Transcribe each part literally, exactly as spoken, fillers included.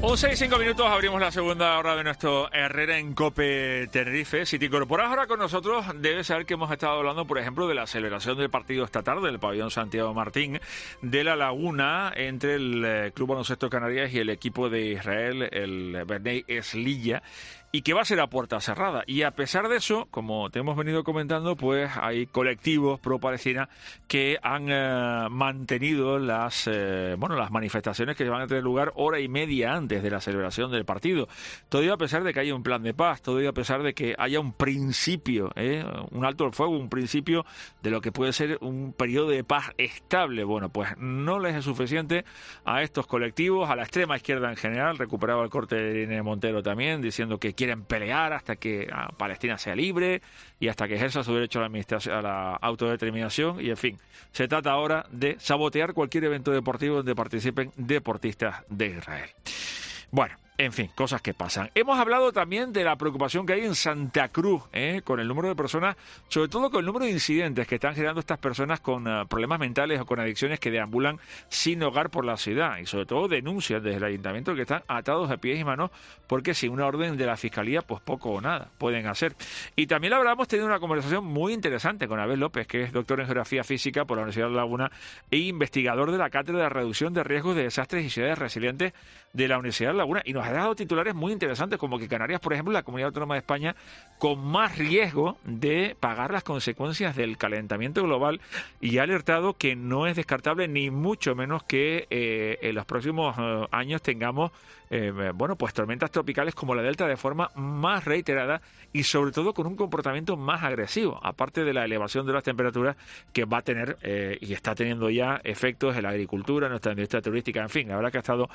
once y cinco minutos, abrimos la segunda hora de nuestro Herrera en COPE Tenerife. Si te incorporas ahora con nosotros, debes saber que hemos estado hablando, por ejemplo, de la celebración del partido esta tarde del pabellón Santiago Martín de La Laguna entre el Club Baloncesto Canarias y el equipo de Israel, el Bnei Herzliya, y que va a ser a puerta cerrada. Y a pesar de eso, como te hemos venido comentando, pues hay colectivos pro-Palestina que han eh, mantenido las eh, bueno las manifestaciones que van a tener lugar hora y media antes de la celebración del partido. Todo ello a pesar de que haya un plan de paz, todo ello a pesar de que haya un principio, ¿eh? un alto al fuego, un principio de lo que puede ser un periodo de paz estable. Bueno, pues no les es suficiente a estos colectivos, a la extrema izquierda en general. Recuperaba el corte de Irene Montero también, diciendo que quieren pelear hasta que Palestina sea libre y hasta que ejerza su derecho a la, administración, a la autodeterminación. Y en fin, se trata ahora de sabotear cualquier evento deportivo donde participen deportistas de Israel. Bueno, en fin, cosas que pasan. Hemos hablado también de la preocupación que hay en Santa Cruz, ¿eh? con el número de personas, sobre todo con el número de incidentes que están generando estas personas con uh, problemas mentales o con adicciones que deambulan sin hogar por la ciudad. Y sobre todo denuncias desde el ayuntamiento que están atados de pies y manos porque sin una orden de la Fiscalía, pues poco o nada pueden hacer. Y también hablamos tenido una conversación muy interesante con Abel López, que es doctor en Geografía Física por la Universidad de La Laguna e investigador de la Cátedra de Reducción de Riesgos de Desastres y Ciudades Resilientes de la Universidad de La Laguna. Y nos ha dado titulares muy interesantes, como que Canarias, por ejemplo, es la comunidad autónoma de España con más riesgo de pagar las consecuencias del calentamiento global, y ha alertado que no es descartable ni mucho menos que eh, en los próximos eh, años tengamos eh, bueno, pues tormentas tropicales como la Delta de forma más reiterada y sobre todo con un comportamiento más agresivo, aparte de la elevación de las temperaturas que va a tener eh, y está teniendo ya efectos en la agricultura, en nuestra industria turística. En fin, la verdad que ha estado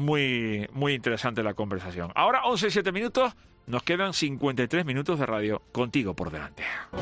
muy, muy interesante la conversación. Ahora once y siete minutos, nos quedan cincuenta y tres minutos de radio contigo por delante.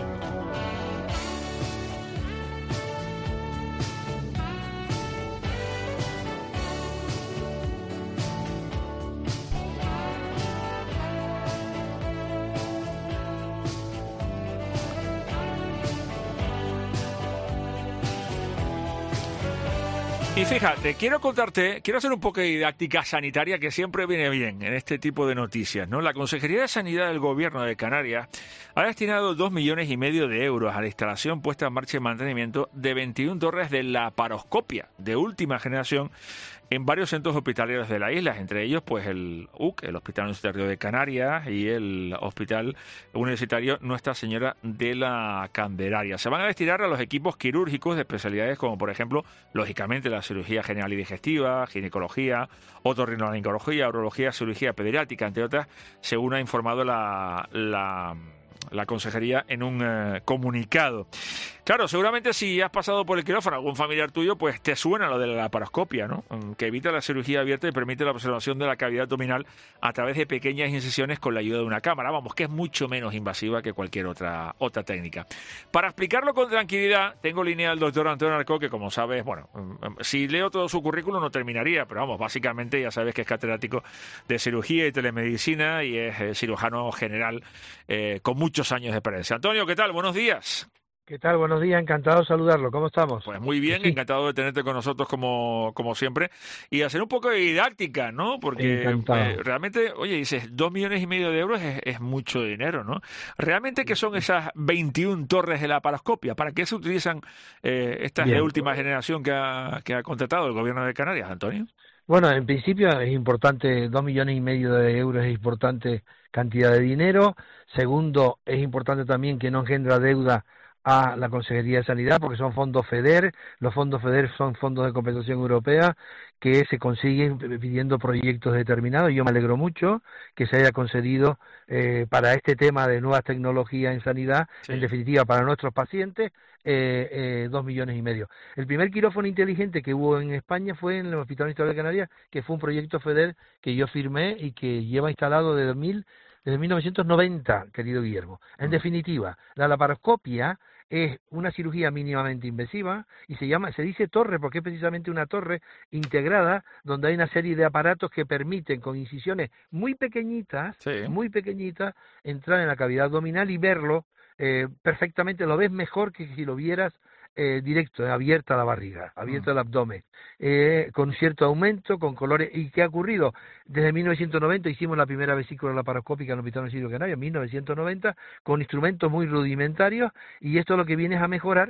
Y fíjate, quiero contarte, quiero hacer un poco de didáctica sanitaria que siempre viene bien en este tipo de noticias, ¿no? La Consejería de Sanidad del Gobierno de Canarias ha destinado dos millones y medio de euros a la instalación, puesta en marcha y mantenimiento de veintiuna torres de laparoscopia de última generación en varios centros hospitalarios de la isla, entre ellos pues el U C, el Hospital Universitario de Canarias, y el Hospital Universitario Nuestra Señora de la Candelaria. Se van a destinar a los equipos quirúrgicos de especialidades como, por ejemplo, lógicamente la cirugía general y digestiva, ginecología, otorrinolaringología, urología, cirugía pediátrica, entre otras, según ha informado la... la la consejería en un eh, comunicado. Claro, seguramente si has pasado por el quirófano algún familiar tuyo, pues te suena lo de la laparoscopia, ¿no? Que evita la cirugía abierta y permite la observación de la cavidad abdominal a través de pequeñas incisiones con la ayuda de una cámara. Vamos, que es mucho menos invasiva que cualquier otra otra técnica. Para explicarlo con tranquilidad, tengo línea al doctor Antonio Arcó, que como sabes, bueno, si leo todo su currículum no terminaría, pero vamos, básicamente ya sabes que es catedrático de cirugía y telemedicina y es eh, cirujano general eh, con mucho muchos años de experiencia. Antonio, ¿qué tal? Buenos días. ¿Qué tal? Buenos días, encantado de saludarlo. ¿Cómo estamos? Pues muy bien, sí. Encantado de tenerte con nosotros como, como siempre y hacer un poco de didáctica, ¿no? Porque eh, realmente, oye, dices, dos millones y medio de euros es, es mucho dinero, ¿no? ¿Realmente qué son esas veintiuna torres de laparoscopia? ¿Para qué se utilizan eh, estas bien, de última pues, generación que ha, que ha contratado el gobierno de Canarias, Antonio? Bueno, en principio es importante, dos millones y medio de euros es importante cantidad de dinero. Segundo, es importante también que no engendra deuda a la Consejería de Sanidad, porque son fondos FEDER. Los fondos FEDER son fondos de compensación europea que se consiguen pidiendo proyectos determinados. Yo me alegro mucho que se haya concedido eh, para este tema de nuevas tecnologías en sanidad, sí. En definitiva para nuestros pacientes, eh, eh, dos millones y medio. El primer quirófano inteligente que hubo en España fue en el Hospital Universitario de Canarias, que fue un proyecto FEDER que yo firmé y que lleva instalado desde, mil, desde mil novecientos noventa, querido Guillermo. En definitiva, la laparoscopia es una cirugía mínimamente invasiva y se llama, se dice torre porque es precisamente una torre integrada donde hay una serie de aparatos que permiten con incisiones muy pequeñitas, sí. muy pequeñitas, entrar en la cavidad abdominal y verlo eh, perfectamente, lo ves mejor que si lo vieras eh, directo, abierta la barriga, abierto Mm. el abdomen, eh, con cierto aumento, con colores. ¿Y qué ha ocurrido? Desde mil novecientos noventa hicimos la primera vesícula laparoscópica en el Hospital Universitario Canario, en mil novecientos noventa, con instrumentos muy rudimentarios, y esto lo que viene es a mejorar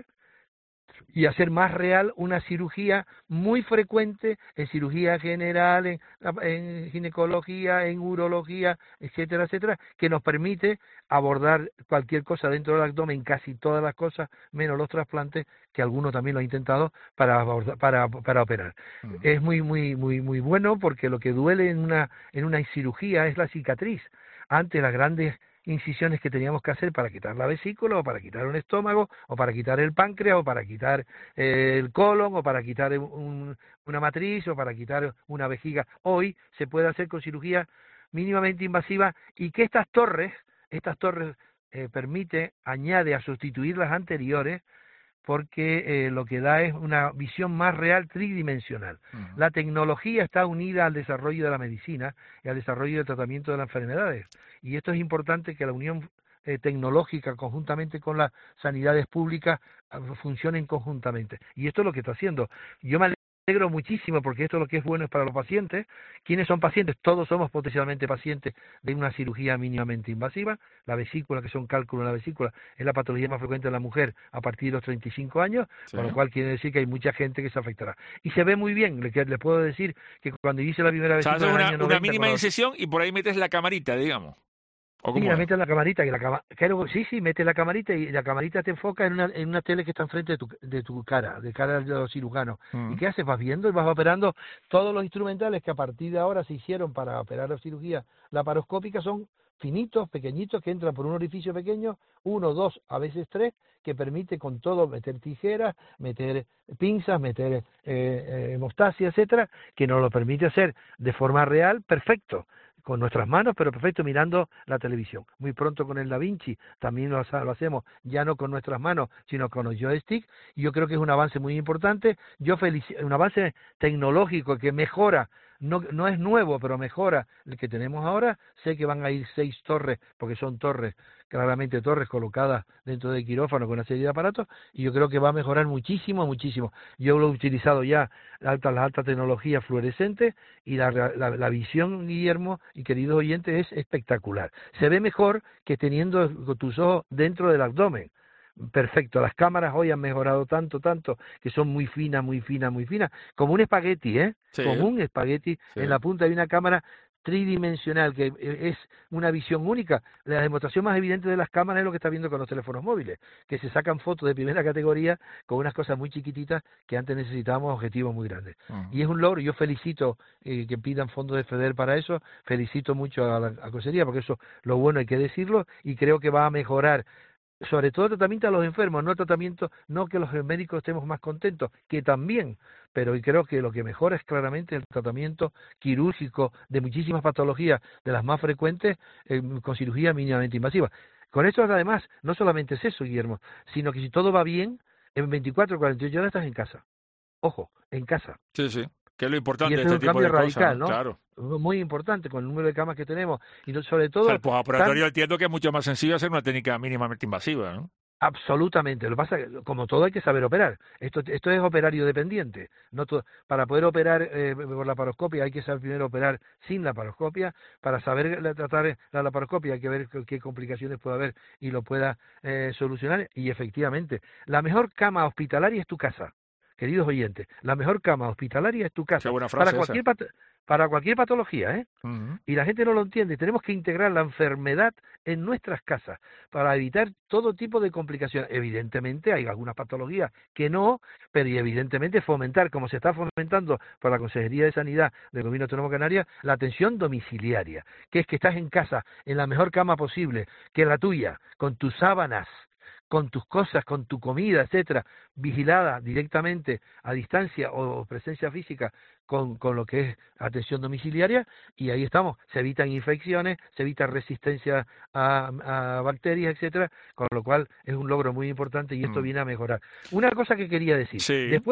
y hacer más real una cirugía muy frecuente en cirugía general, en, en ginecología, en urología, etcétera, etcétera, que nos permite abordar cualquier cosa dentro del abdomen, casi todas las cosas, menos los trasplantes, que algunos también lo han intentado para abordar, para, para operar. Mm. Es muy, muy, muy, muy bueno, porque lo que duele en una, en una cirugía es la cicatriz. Antes las grandes incisiones que teníamos que hacer para quitar la vesícula, o para quitar un estómago, o para quitar el páncreas, o para quitar eh, el colon, o para quitar un, una matriz, o para quitar una vejiga. Hoy se puede hacer con cirugía mínimamente invasiva, y que estas torres, estas torres eh, permite, añade a sustituir las anteriores, porque eh, lo que da es una visión más real, tridimensional. Mm. La tecnología está unida al desarrollo de la medicina y al desarrollo del tratamiento de las enfermedades. Y esto es importante, que la unión eh, tecnológica conjuntamente con las sanidades públicas eh, funcionen conjuntamente. Y esto es lo que está haciendo. Yo me alegro muchísimo, porque esto lo que es bueno es para los pacientes. ¿Quiénes son pacientes? Todos somos potencialmente pacientes de una cirugía mínimamente invasiva. La vesícula, que son cálculos en la vesícula, es la patología más frecuente en la mujer a partir de los treinta y cinco años, Sí. con lo cual quiere decir que hay mucha gente que se afectará. Y se ve muy bien. Le, le puedo decir que cuando hice la primera O sea, vesícula haces en el una, año una noventa... mínima con la- incisión y por ahí metes la camarita, digamos. ¿O Sí, cómo la es? metes en la camarita, y la cama, claro, sí, sí, metes la camarita, y la camarita te enfoca en una, en una tele que está enfrente de tu, de tu cara, de cara de los cirujanos. Mm. ¿Y qué haces? Vas viendo y vas operando. Todos los instrumentales que a partir de ahora se hicieron para operar la cirugía laparoscópica son finitos, pequeñitos, que entran por un orificio pequeño, uno, dos, a veces tres, que permite con todo meter tijeras, meter pinzas, meter eh, eh, hemostasia, etcétera, que nos lo permite hacer de forma real, perfecto, con nuestras manos, pero perfecto, mirando la televisión. Muy pronto con el Da Vinci también lo, lo hacemos, ya no con nuestras manos, sino con los joystick, y yo creo que es un avance muy importante. Yo felici- un avance tecnológico que mejora, no, no es nuevo, pero mejora el que tenemos ahora. Sé que van a ir seis torres, porque son torres, claramente torres colocadas dentro del quirófano con una serie de aparatos, y yo creo que va a mejorar muchísimo, muchísimo. Yo lo he utilizado ya, alta, la alta tecnología fluorescente, y la, la, la visión, Guillermo y queridos oyentes, es espectacular. Se ve mejor que teniendo tus ojos dentro del abdomen. Perfecto, las cámaras hoy han mejorado tanto, tanto, que son muy finas, muy finas, muy finas, como un espagueti, ¿eh? Sí. Como un espagueti, Sí. en la punta hay una cámara tridimensional, que es una visión única. La demostración más evidente de las cámaras es lo que está viendo con los teléfonos móviles, que se sacan fotos de primera categoría con unas cosas muy chiquititas que antes necesitábamos objetivos muy grandes. Uh-huh. Y es un logro. Yo felicito eh, que pidan fondos de FEDER para eso, felicito mucho a la a Consejería, porque eso, lo bueno hay que decirlo, y creo que va a mejorar sobre todo el tratamiento a los enfermos, no tratamiento, no que los médicos estemos más contentos, que también, pero creo que lo que mejora es claramente el tratamiento quirúrgico de muchísimas patologías, de las más frecuentes, eh, con cirugía mínimamente invasiva. Con esto, además, no solamente es eso, Guillermo, sino que si todo va bien, en veinticuatro o cuarenta y ocho horas estás en casa. Ojo, en casa. Sí, sí. Que es lo importante Y de ese este es un tipo cambio de radical, cosas, ¿no? Claro. Muy importante con el número de camas que tenemos. Y no, sobre todo... O sea, el postoperatorio tan... entiendo que es mucho más sencillo hacer una técnica mínimamente invasiva, ¿no? Absolutamente. Lo que pasa es que, como todo, hay que saber operar. Esto esto es operario dependiente. No todo, para poder operar eh, por laparoscopia hay que saber primero operar sin laparoscopia. Para saber la, tratar la laparoscopia hay que ver qué complicaciones puede haber y lo pueda eh, solucionar. Y efectivamente, la mejor cama hospitalaria es tu casa. Queridos oyentes, la mejor cama hospitalaria es tu casa. Qué buena frase para cualquier pat para cualquier patología, ¿eh? Uh-huh. Y la gente no lo entiende. Tenemos que integrar la enfermedad en nuestras casas para evitar todo tipo de complicaciones. Evidentemente hay algunas patologías que no, pero y evidentemente fomentar, como se está fomentando por la Consejería de Sanidad del Gobierno Autónomo de Canarias, la atención domiciliaria, que es que estás en casa, en la mejor cama posible, que la tuya, con tus sábanas, con tus cosas, con tu comida, etcétera, vigilada directamente a distancia o presencia física con, con lo que es atención domiciliaria, y ahí estamos. Se evitan infecciones, se evita resistencia a, a bacterias, etcétera, con lo cual es un logro muy importante y esto Mm. viene a mejorar. Una cosa que quería decir, Sí. después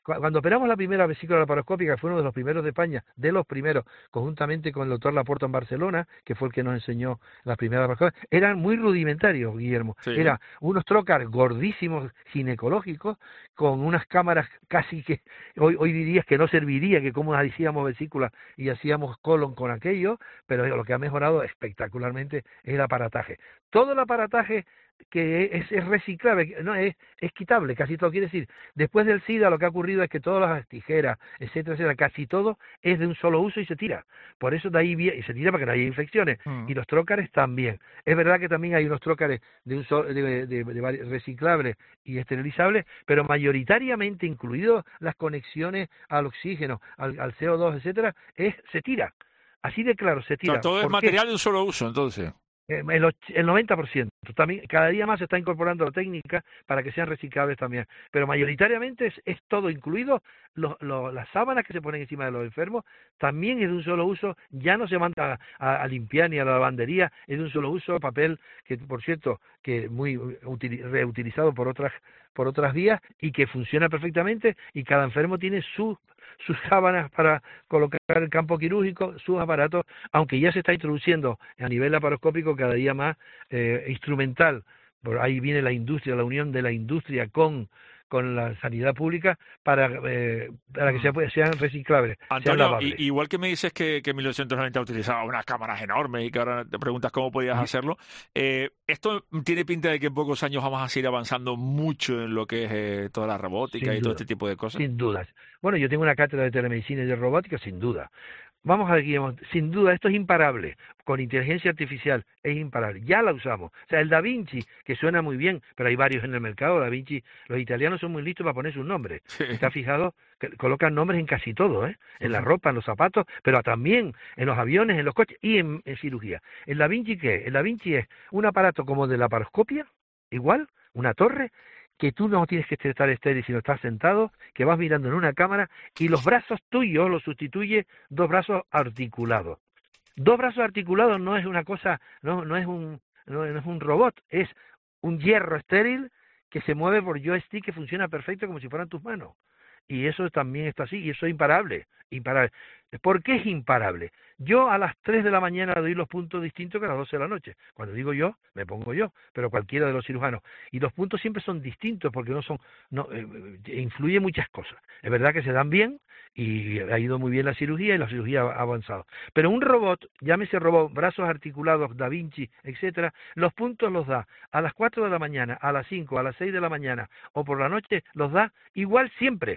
Cuando operamos la primera vesícula laparoscópica, fue uno de los primeros de España, de los primeros, conjuntamente con el doctor Laporta en Barcelona, que fue el que nos enseñó las primeras laparoscópicas, eran muy rudimentarios, Guillermo. Sí. Eran unos trocars gordísimos ginecológicos, con unas cámaras casi que, hoy, hoy dirías que no serviría, que como hacíamos vesícula y hacíamos colon con aquello, pero lo que ha mejorado espectacularmente es el aparataje. Todo el aparataje que es, es reciclable, no es, es quitable, casi todo. Quiere decir, después del SIDA lo que ha ocurrido es que todas las tijeras, etcétera, etcétera, casi todo es de un solo uso y se tira. Por eso de ahí viene, y se tira para que no haya infecciones. Mm. Y los trócares también. Es verdad que también hay unos trócares de un solo, de, de, de, de reciclables y esterilizables, pero mayoritariamente, incluidos las conexiones al oxígeno, al, al C O dos, etcétera, es se tira. Así de claro, se tira. O sea, todo es material de un solo uso, entonces. El, el noventa por ciento. También, cada día más se está incorporando la técnica para que sean reciclables también. Pero mayoritariamente es, es todo, incluido lo, lo, las sábanas que se ponen encima de los enfermos, también es de un solo uso. Ya no se manda a, a limpiar ni a la lavandería, es de un solo uso. Papel que, por cierto, que muy util, reutilizado por otras por otras vías y que funciona perfectamente, y cada enfermo tiene su sus sábanas para colocar el campo quirúrgico, sus aparatos, aunque ya se está introduciendo a nivel laparoscópico cada día más eh, instrumental. Por ahí viene la industria, la unión de la industria con con la sanidad pública para eh, para que sea, sean reciclables. Antonio, sean y, igual que me dices que, que en mil novecientos noventa utilizaba unas cámaras enormes y que ahora te preguntas cómo podías sí. hacerlo, eh, esto tiene pinta de que en pocos años vamos a seguir avanzando mucho en lo que es eh, toda la robótica sin y duda, todo este tipo de cosas. Sin dudas. Bueno, yo tengo una cátedra de telemedicina y de robótica, sin duda. Vamos a ver, Guillermo, sin duda esto es imparable. Con inteligencia artificial es imparable. Ya la usamos. O sea, el Da Vinci, que suena muy bien, pero hay varios en el mercado. Da Vinci, los italianos son muy listos para poner sus nombres. Sí. ¿Está fijado? Que colocan nombres en casi todo, ¿eh? En la ropa, en los zapatos, pero también en los aviones, en los coches y en, en cirugía. ¿El Da Vinci qué es? El Da Vinci es un aparato como de la laparoscopia, igual, una torre, que tú no tienes que estar estéril, sino estás sentado, que vas mirando en una cámara y los brazos tuyos los sustituye dos brazos articulados. Dos brazos articulados no es una cosa, no, no es un, no, no es un robot, es un hierro estéril que se mueve por joystick, que funciona perfecto como si fueran tus manos. Y eso también está así, y eso es imparable, imparable. ¿Por qué es imparable? Yo a las tres de la mañana doy los puntos distintos que a las doce de la noche. Cuando digo yo, me pongo yo, pero cualquiera de los cirujanos. Y los puntos siempre son distintos porque no son, no, eh, influye muchas cosas. Es verdad que se dan bien y ha ido muy bien la cirugía y la cirugía ha avanzado. Pero un robot, llámese robot, brazos articulados, Da Vinci, etcétera, los puntos los da a las cuatro de la mañana, a las cinco, a las seis de la mañana o por la noche, los da igual siempre.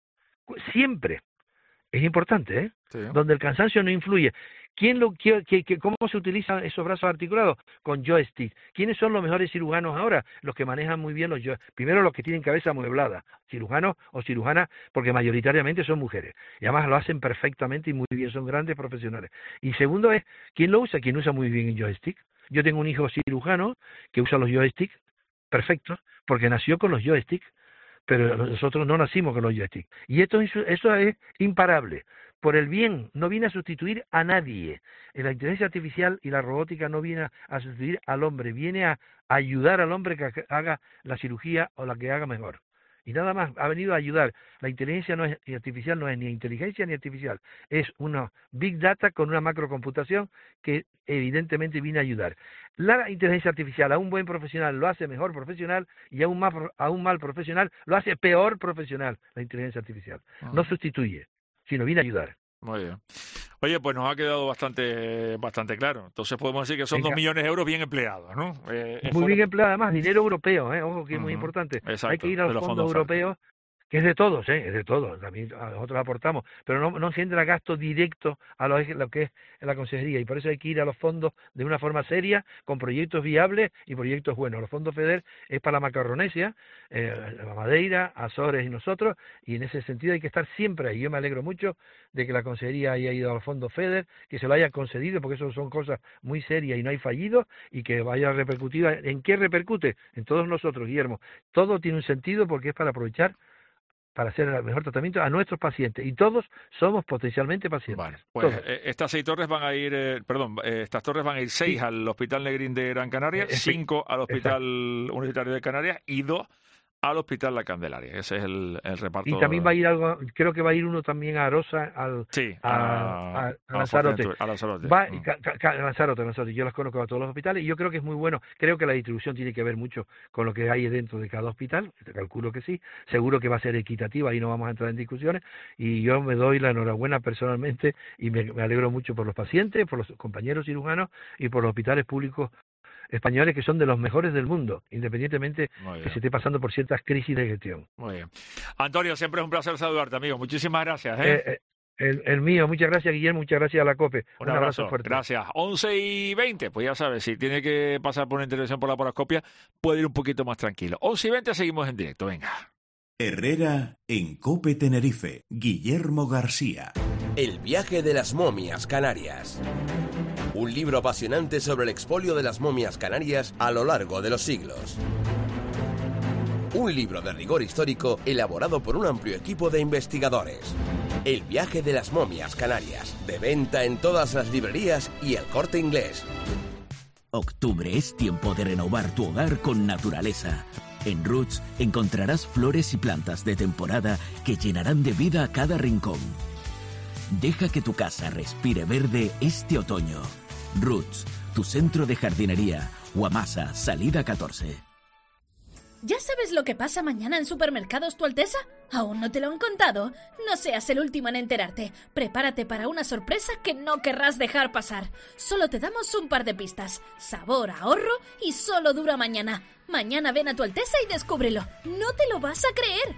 Siempre. Es importante, ¿eh? Sí. Donde el cansancio no influye. ¿Quién lo, qué, qué, qué, ¿Cómo se utilizan esos brazos articulados? Con joystick. ¿Quiénes son los mejores cirujanos ahora? Los que manejan muy bien los joysticks. Primero, los que tienen cabeza amueblada, cirujanos o cirujanas, porque mayoritariamente son mujeres. Y además lo hacen perfectamente y muy bien, son grandes profesionales. Y segundo es, ¿quién lo usa? ¿Quién usa muy bien el joystick? Yo tengo un hijo cirujano que usa los joysticks perfectos, porque nació con los joysticks, pero nosotros no nacimos con los joysticks. Y esto, eso es imparable. Por el bien, no viene a sustituir a nadie. La inteligencia artificial y la robótica no viene a sustituir al hombre, viene a ayudar al hombre que haga la cirugía o la que haga mejor. Y nada más, ha venido a ayudar. La inteligencia no es, artificial no es ni inteligencia ni artificial, es una big data con una macrocomputación que evidentemente viene a ayudar. La inteligencia artificial a un buen profesional lo hace mejor profesional y a un, más, a un mal profesional lo hace peor profesional, la inteligencia artificial. Uh-huh. No sustituye, sino viene a ayudar. Muy bien. Oye, pues nos ha quedado bastante bastante claro. Entonces podemos decir que son Venga. dos millones de euros bien empleados, ¿no? Eh, muy fuera... bien empleados, además, dinero europeo, ¿eh? Ojo que es uh-huh. muy importante. Exacto, hay que ir a los, los fondos, fondos europeos, que es de todos, ¿eh? Es de todos, también nosotros aportamos, pero no, no engendra gasto directo a lo, lo que es la consejería, y por eso hay que ir a los fondos de una forma seria, con proyectos viables y proyectos buenos. Los fondos FEDER es para la Macarronesia, eh, la Madeira, Azores y nosotros, y en ese sentido hay que estar siempre ahí. Yo me alegro mucho de que la consejería haya ido a los fondos FEDER, que se lo haya concedido, porque eso son cosas muy serias y no hay fallido, y que vaya a repercutir. ¿En qué repercute? En todos nosotros, Guillermo. Todo tiene un sentido porque es para aprovechar para hacer el mejor tratamiento a nuestros pacientes, y todos somos potencialmente pacientes. Vale, pues eh, estas seis torres van a ir, eh, perdón, eh, estas torres van a ir seis sí. al Hospital Negrín de Gran Canaria, eh, cinco al Hospital Exacto. Universitario de Canarias y dos al Hospital La Candelaria. Ese es el, el reparto. Y también va a ir algo, creo que va a ir uno también a Arosa, al, sí, a, a, a, a Lanzarote. A Lanzarote. Va, Mm. ca, ca, Lanzarote, Lanzarote. Yo los conozco a todos los hospitales y yo creo que es muy bueno. Creo que la distribución tiene que ver mucho con lo que hay dentro de cada hospital. Calculo que sí. Seguro que va a ser equitativa, ahí no vamos a entrar en discusiones. Y yo me doy la enhorabuena personalmente y me, me alegro mucho por los pacientes, por los compañeros cirujanos y por los hospitales públicos españoles, que son de los mejores del mundo, independientemente que se esté pasando por ciertas crisis de gestión. Muy bien. Antonio, siempre es un placer saludarte, amigo. Muchísimas gracias. ¿eh? Eh, eh, el, el mío, muchas gracias, Guillermo, muchas gracias a la COPE. Un, un abrazo, abrazo fuerte. Gracias. once y veinte, pues ya sabes, si tiene que pasar por una intervención por la paroscopia, puede ir un poquito más tranquilo. once y veinte, seguimos en directo, venga. Herrera en COPE Tenerife. Guillermo García. El viaje de las momias canarias. Un libro apasionante sobre el expolio de las momias canarias a lo largo de los siglos. Un libro de rigor histórico elaborado por un amplio equipo de investigadores. El viaje de las momias canarias. De venta en todas las librerías y El Corte Inglés. Octubre es tiempo de renovar tu hogar con naturaleza. En Roots encontrarás flores y plantas de temporada que llenarán de vida a cada rincón. Deja que tu casa respire verde este otoño. Roots, tu centro de jardinería. Guamasa, salida catorce. ¿Ya sabes lo que pasa mañana en Supermercados Tu Alteza? ¿Aún no te lo han contado? No seas el último en enterarte. Prepárate para una sorpresa que no querrás dejar pasar. Solo te damos un par de pistas. Sabor, ahorro y solo dura mañana. Mañana ven a Tu Alteza y descúbrelo. No te lo vas a creer.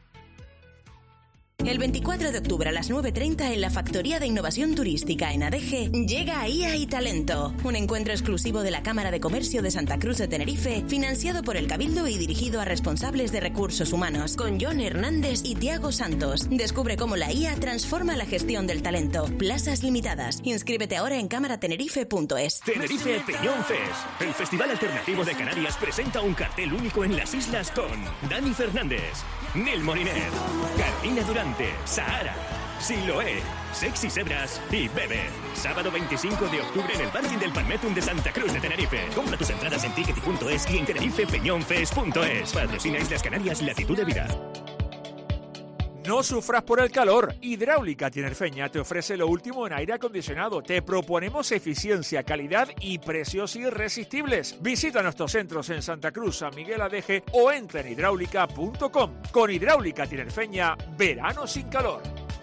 El veinticuatro de octubre a las nueve treinta en la Factoría de Innovación Turística en Adeje llega I A y Talento, un encuentro exclusivo de la Cámara de Comercio de Santa Cruz de Tenerife, financiado por el Cabildo y dirigido a responsables de recursos humanos, con John Hernández y Tiago Santos. Descubre cómo la I A transforma la gestión del talento. Plazas limitadas. Inscríbete ahora en cámaratenerife punto es. Tenerife Peñón Fest. El Festival Alternativo de Canarias presenta un cartel único en las islas con Dani Fernández, Nel Moliner, Carolina Durante, Sahara, Siloé, Sexy Sebras y Bebe. Sábado veinticinco de octubre en el parking del Palmetum de Santa Cruz de Tenerife. Compra tus entradas en tickety punto es y en tenerife peñón fest punto es. Patrocina Islas Canarias, Latitud de Vida. No sufras por el calor. Hidráulica Tinerfeña te ofrece lo último en aire acondicionado. Te proponemos eficiencia, calidad y precios irresistibles. Visita nuestros centros en Santa Cruz, San Miguel Adeje o entra en hidráulica punto com. Con Hidráulica Tinerfeña, verano sin calor.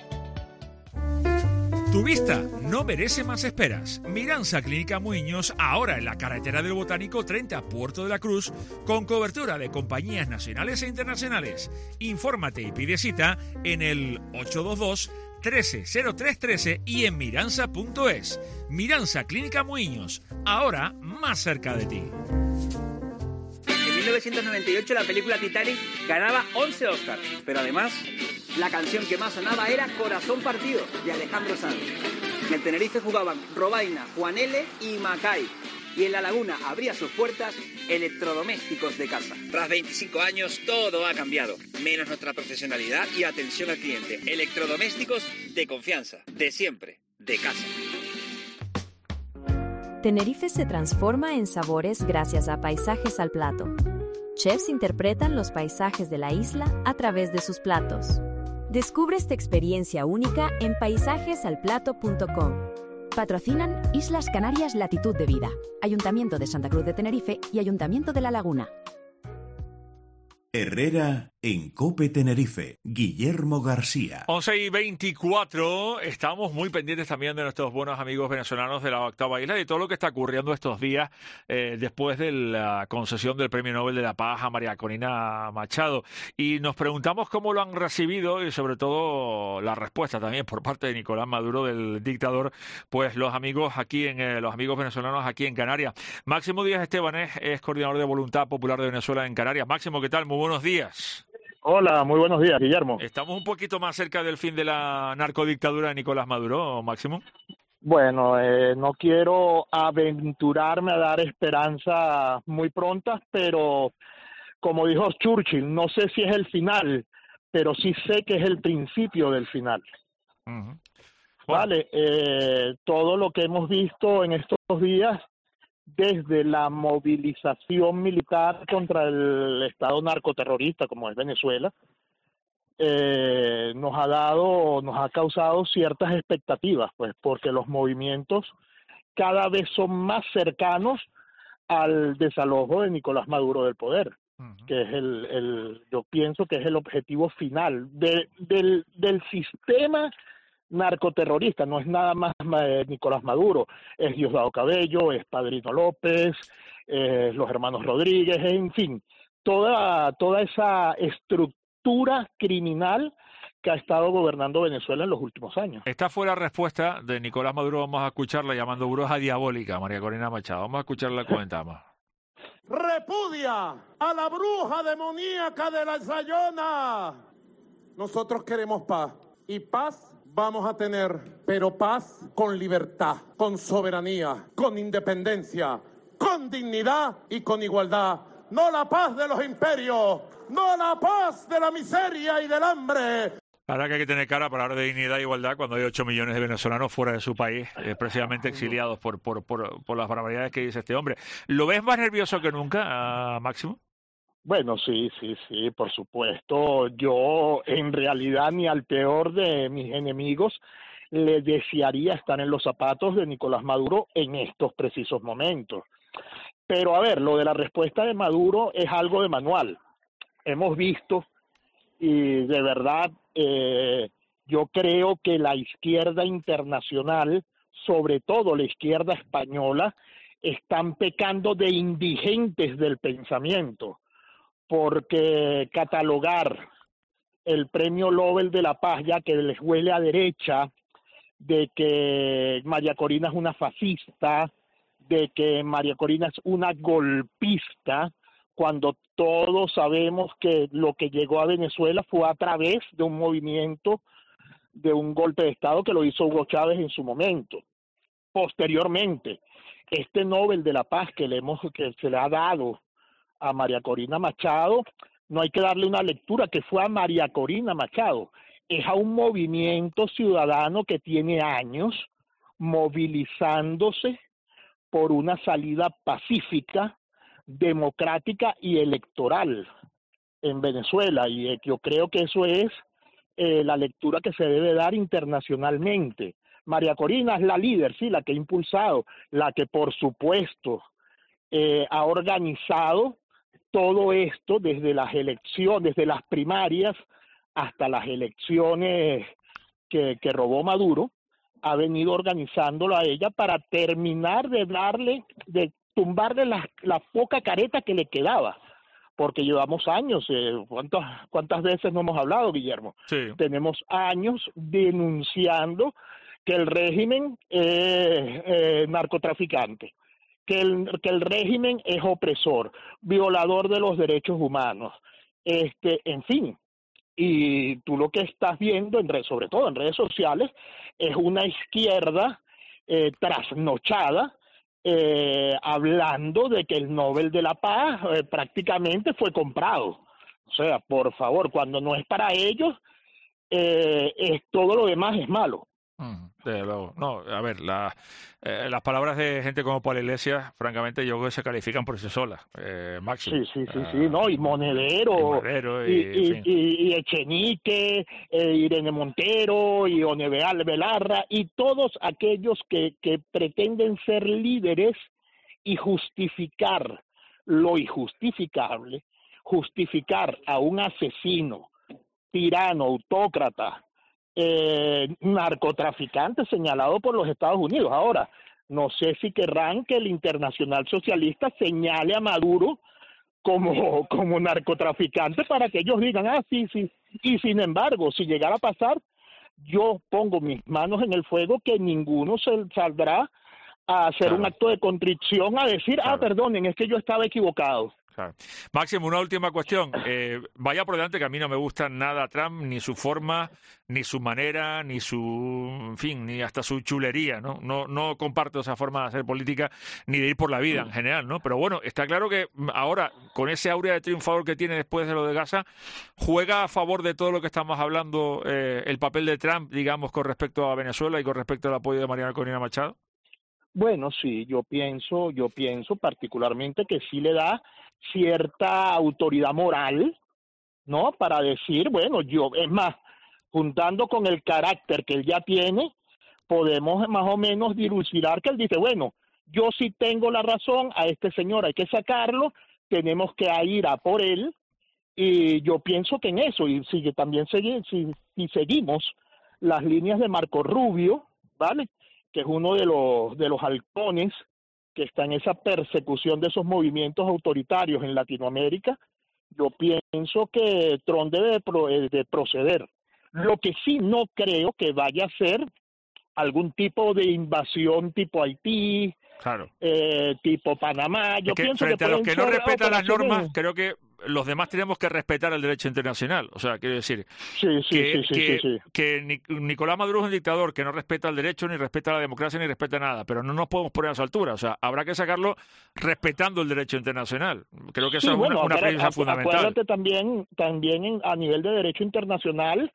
Tu vista no merece más esperas. Miranza Clínica Muiños, ahora en la carretera del Botánico treinta, Puerto de la Cruz, con cobertura de compañías nacionales e internacionales. Infórmate y pide cita en el ocho dos dos, trece cero tres uno tres y en miranza punto es. Miranza Clínica Muiños, ahora más cerca de ti. En mil novecientos noventa y ocho la película Titanic ganaba once Oscars, pero además la canción que más sonaba era Corazón Partido, de Alejandro Sanz. En el Tenerife jugaban Robaina, Juan L. y Macay. Y en La Laguna abría sus puertas Electrodomésticos de Casa. Tras veinticinco años todo ha cambiado, menos nuestra profesionalidad y atención al cliente. Electrodomésticos de confianza, de siempre, de casa. Tenerife se transforma en sabores gracias a Paisajes al Plato. Chefs interpretan los paisajes de la isla a través de sus platos. Descubre esta experiencia única en paisajes al plato punto com. Patrocinan Islas Canarias Latitud de Vida, Ayuntamiento de Santa Cruz de Tenerife y Ayuntamiento de La Laguna. Herrera en COPE Tenerife. Guillermo García. once y veinticuatro, estamos muy pendientes también de nuestros buenos amigos venezolanos de la octava isla y de todo lo que está ocurriendo estos días eh, después de la concesión del Premio Nobel de la Paz a María Corina Machado. Y nos preguntamos cómo lo han recibido y sobre todo la respuesta también por parte de Nicolás Maduro, del dictador, pues los amigos aquí en eh, los amigos venezolanos aquí en Canarias. Máximo Díaz Esteban es, es coordinador de Voluntad Popular de Venezuela en Canarias. Máximo, ¿qué tal? Muy buenos días. Hola, muy buenos días, Guillermo. ¿Estamos un poquito más cerca del fin de la narcodictadura de Nicolás Maduro, Máximo? Bueno, eh, no quiero aventurarme a dar esperanzas muy prontas, pero como dijo Churchill, no sé si es el final, pero sí sé que es el principio del final. Uh-huh. Bueno. Vale, eh, todo lo que hemos visto en estos días desde la movilización militar contra el Estado narcoterrorista como es Venezuela, eh, nos ha dado, nos ha causado ciertas expectativas, pues, porque los movimientos cada vez son más cercanos al desalojo de Nicolás Maduro del poder, uh-huh. que es el, el, yo pienso que es el objetivo final de, del, del sistema narcoterrorista. No es nada más eh, Nicolás Maduro, es Diosdado Cabello, es Padrino López, eh, los hermanos Rodríguez, en fin, toda, toda esa estructura criminal que ha estado gobernando Venezuela en los últimos años. Esta fue la respuesta de Nicolás Maduro. Vamos a escucharla llamando bruja diabólica, María Corina Machado. Vamos a escucharla, comentamos. Repudia a la bruja demoníaca de la Sayona. Nosotros queremos paz, y paz vamos a tener, pero paz con libertad, con soberanía, con independencia, con dignidad y con igualdad. No la paz de los imperios, no la paz de la miseria y del hambre. Ahora que hay que tener cara para hablar de dignidad e igualdad cuando hay ocho millones de venezolanos fuera de su país, eh, precisamente exiliados por, por, por, por las barbaridades que dice este hombre. ¿Lo ves más nervioso que nunca, Máximo? Bueno, sí, sí, sí, por supuesto. Yo, en realidad, ni al peor de mis enemigos le desearía estar en los zapatos de Nicolás Maduro en estos precisos momentos. Pero, a ver, lo de la respuesta de Maduro es algo de manual. Hemos visto, y de verdad, eh, yo creo que la izquierda internacional, sobre todo la izquierda española, están pecando de indigentes del pensamiento, porque catalogar el premio Nobel de la Paz, ya que les huele a derecha, de que María Corina es una fascista, de que María Corina es una golpista, cuando todos sabemos que lo que llegó a Venezuela fue a través de un movimiento, de un golpe de Estado que lo hizo Hugo Chávez en su momento. Posteriormente, este Nobel de la Paz que, le hemos, que se le ha dado a María Corina Machado, no hay que darle una lectura que fue a María Corina Machado, es a un movimiento ciudadano que tiene años movilizándose por una salida pacífica, democrática y electoral en Venezuela, y yo creo que eso es eh, la lectura que se debe dar internacionalmente. María Corina es la líder, sí, la que ha impulsado, la que por supuesto eh, ha organizado todo esto desde las elecciones, desde las primarias hasta las elecciones que, que robó Maduro, ha venido organizándolo a ella para terminar de darle, de tumbarle la, la poca careta que le quedaba, porque llevamos años, eh, ¿cuántas, cuántas veces no hemos hablado, Guillermo? Sí. Tenemos años denunciando que el régimen es eh, narcotraficante, que el, que el régimen es opresor, violador de los derechos humanos, este, en fin. Y tú lo que estás viendo, en red, sobre todo en redes sociales, es una izquierda eh, trasnochada, eh, hablando de que el Nobel de la Paz eh, prácticamente fue comprado. O sea, por favor, cuando no es para ellos, eh, es, todo lo demás es malo. Mm, desde luego. No, a ver, la, eh, las palabras de gente como Pablo Iglesias, francamente, yo creo que se califican por sí solas, eh, Máximo. Sí, sí, sí, sí, no, y Monedero, y, Monedero, y, y, y, y, y, y Echenique, eh, Irene Montero, y Oneveal Belarra, y todos aquellos que, que pretenden ser líderes y justificar lo injustificable, justificar a un asesino, tirano, autócrata, Eh, narcotraficante señalado por los Estados Unidos. Ahora, no sé si querrán que el Internacional Socialista señale a Maduro como, como narcotraficante para que ellos digan, ah, sí, sí. Y sin embargo, si llegara a pasar, yo pongo mis manos en el fuego que ninguno se saldrá a hacer claro. un acto de contrición, a decir, claro. ah, perdonen, es que yo estaba equivocado. Claro. Máximo, una última cuestión. Eh, vaya por delante que a mí no me gusta nada Trump, ni su forma, ni su manera, ni su, en fin, ni hasta su chulería, ¿no? No, no comparto esa forma de hacer política, ni de ir por la vida en general, ¿no? Pero bueno, está claro que ahora, con ese aurea de triunfador que tiene después de lo de Gaza, juega a favor de todo lo que estamos hablando eh, el papel de Trump, digamos, con respecto a Venezuela y con respecto al apoyo de María Corina Machado. Bueno, sí, yo pienso, yo pienso particularmente que sí le da cierta autoridad moral, ¿no? Para decir, bueno, yo, es más, juntando con el carácter que él ya tiene, podemos más o menos dilucidar que él dice, bueno, yo sí tengo la razón, a este señor hay que sacarlo, tenemos que ir a por él, y yo pienso que en eso, y si también segui, si, si seguimos las líneas de Marco Rubio, ¿vale?, que es uno de los de los halcones que está en esa persecución de esos movimientos autoritarios en Latinoamérica, yo pienso que Trump debe de, pro, de proceder. Lo que sí no creo que vaya a ser algún tipo de invasión tipo Haití, claro. eh, tipo Panamá. Yo es que pienso frente que a los que no respetan las operaciones... normas, creo que los demás tenemos que respetar el derecho internacional. O sea, quiero decir sí, sí, que, sí, sí, que, sí, sí. que Nicolás Maduro es un dictador que no respeta el derecho, ni respeta la democracia, ni respeta nada, pero no nos podemos poner a su altura. O sea, habrá que sacarlo respetando el derecho internacional. Creo que Sí, esa es bueno, una, una premisa fundamental. Acuérdate también, también en, a nivel de derecho internacional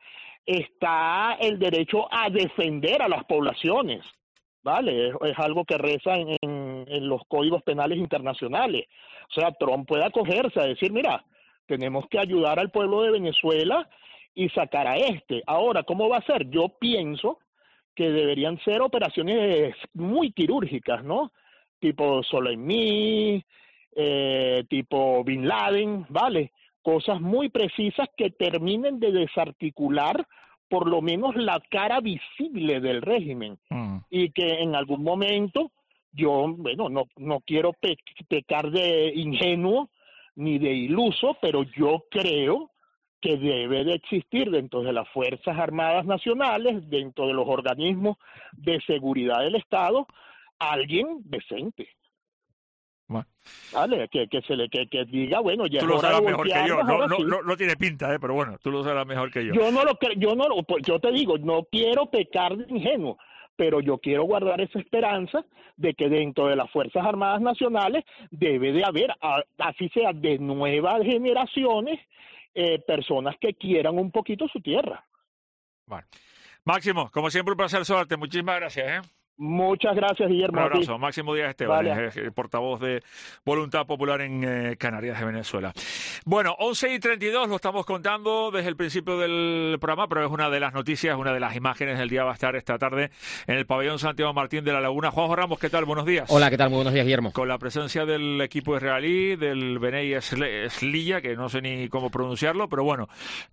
está el derecho a defender a las poblaciones, ¿vale? Es, es algo que reza en, en, en los códigos penales internacionales. O sea, Trump puede acogerse a decir, mira, tenemos que ayudar al pueblo de Venezuela y sacar a este. Ahora, ¿cómo va a ser? Yo pienso que deberían ser operaciones muy quirúrgicas, ¿no? Tipo Soleimani, eh, tipo Bin Laden, ¿vale? Cosas muy precisas que terminen de desarticular por lo menos la cara visible del régimen. Mm. Y que en algún momento, yo, bueno, no, no quiero pe pecar de ingenuo ni de iluso, pero yo creo que debe de existir dentro de las Fuerzas Armadas Nacionales, dentro de los organismos de seguridad del Estado, alguien decente. Bueno. Vale, que, que se le que, que diga, bueno, ya tú es lo hora sabrás de mejor que yo. No, no, sí. no, no tiene pinta, ¿eh? Pero bueno, tú lo sabrás mejor que yo. Yo no lo yo no lo, yo te digo, no quiero pecar de ingenuo, pero yo quiero guardar esa esperanza de que dentro de las Fuerzas Armadas Nacionales debe de haber, así sea de nuevas generaciones, eh, personas que quieran un poquito su tierra. Bueno. Máximo, como siempre un placer saludarte. Muchísimas gracias, ¿eh? Muchas gracias, Guillermo. Un abrazo. Máximo Díaz Esteban, vale. es el portavoz de Voluntad Popular en eh, Canarias de Venezuela. Bueno, once y treinta y dos, lo estamos contando desde el principio del programa, pero es una de las noticias, una de las imágenes del día va a estar esta tarde en el pabellón Santiago Martín de la Laguna. Juanjo Ramos, ¿qué tal? Buenos días. Hola, ¿qué tal? Muy buenos días, Guillermo. Con la presencia del equipo israelí, del Benei Slilla, que no sé ni cómo pronunciarlo, pero bueno,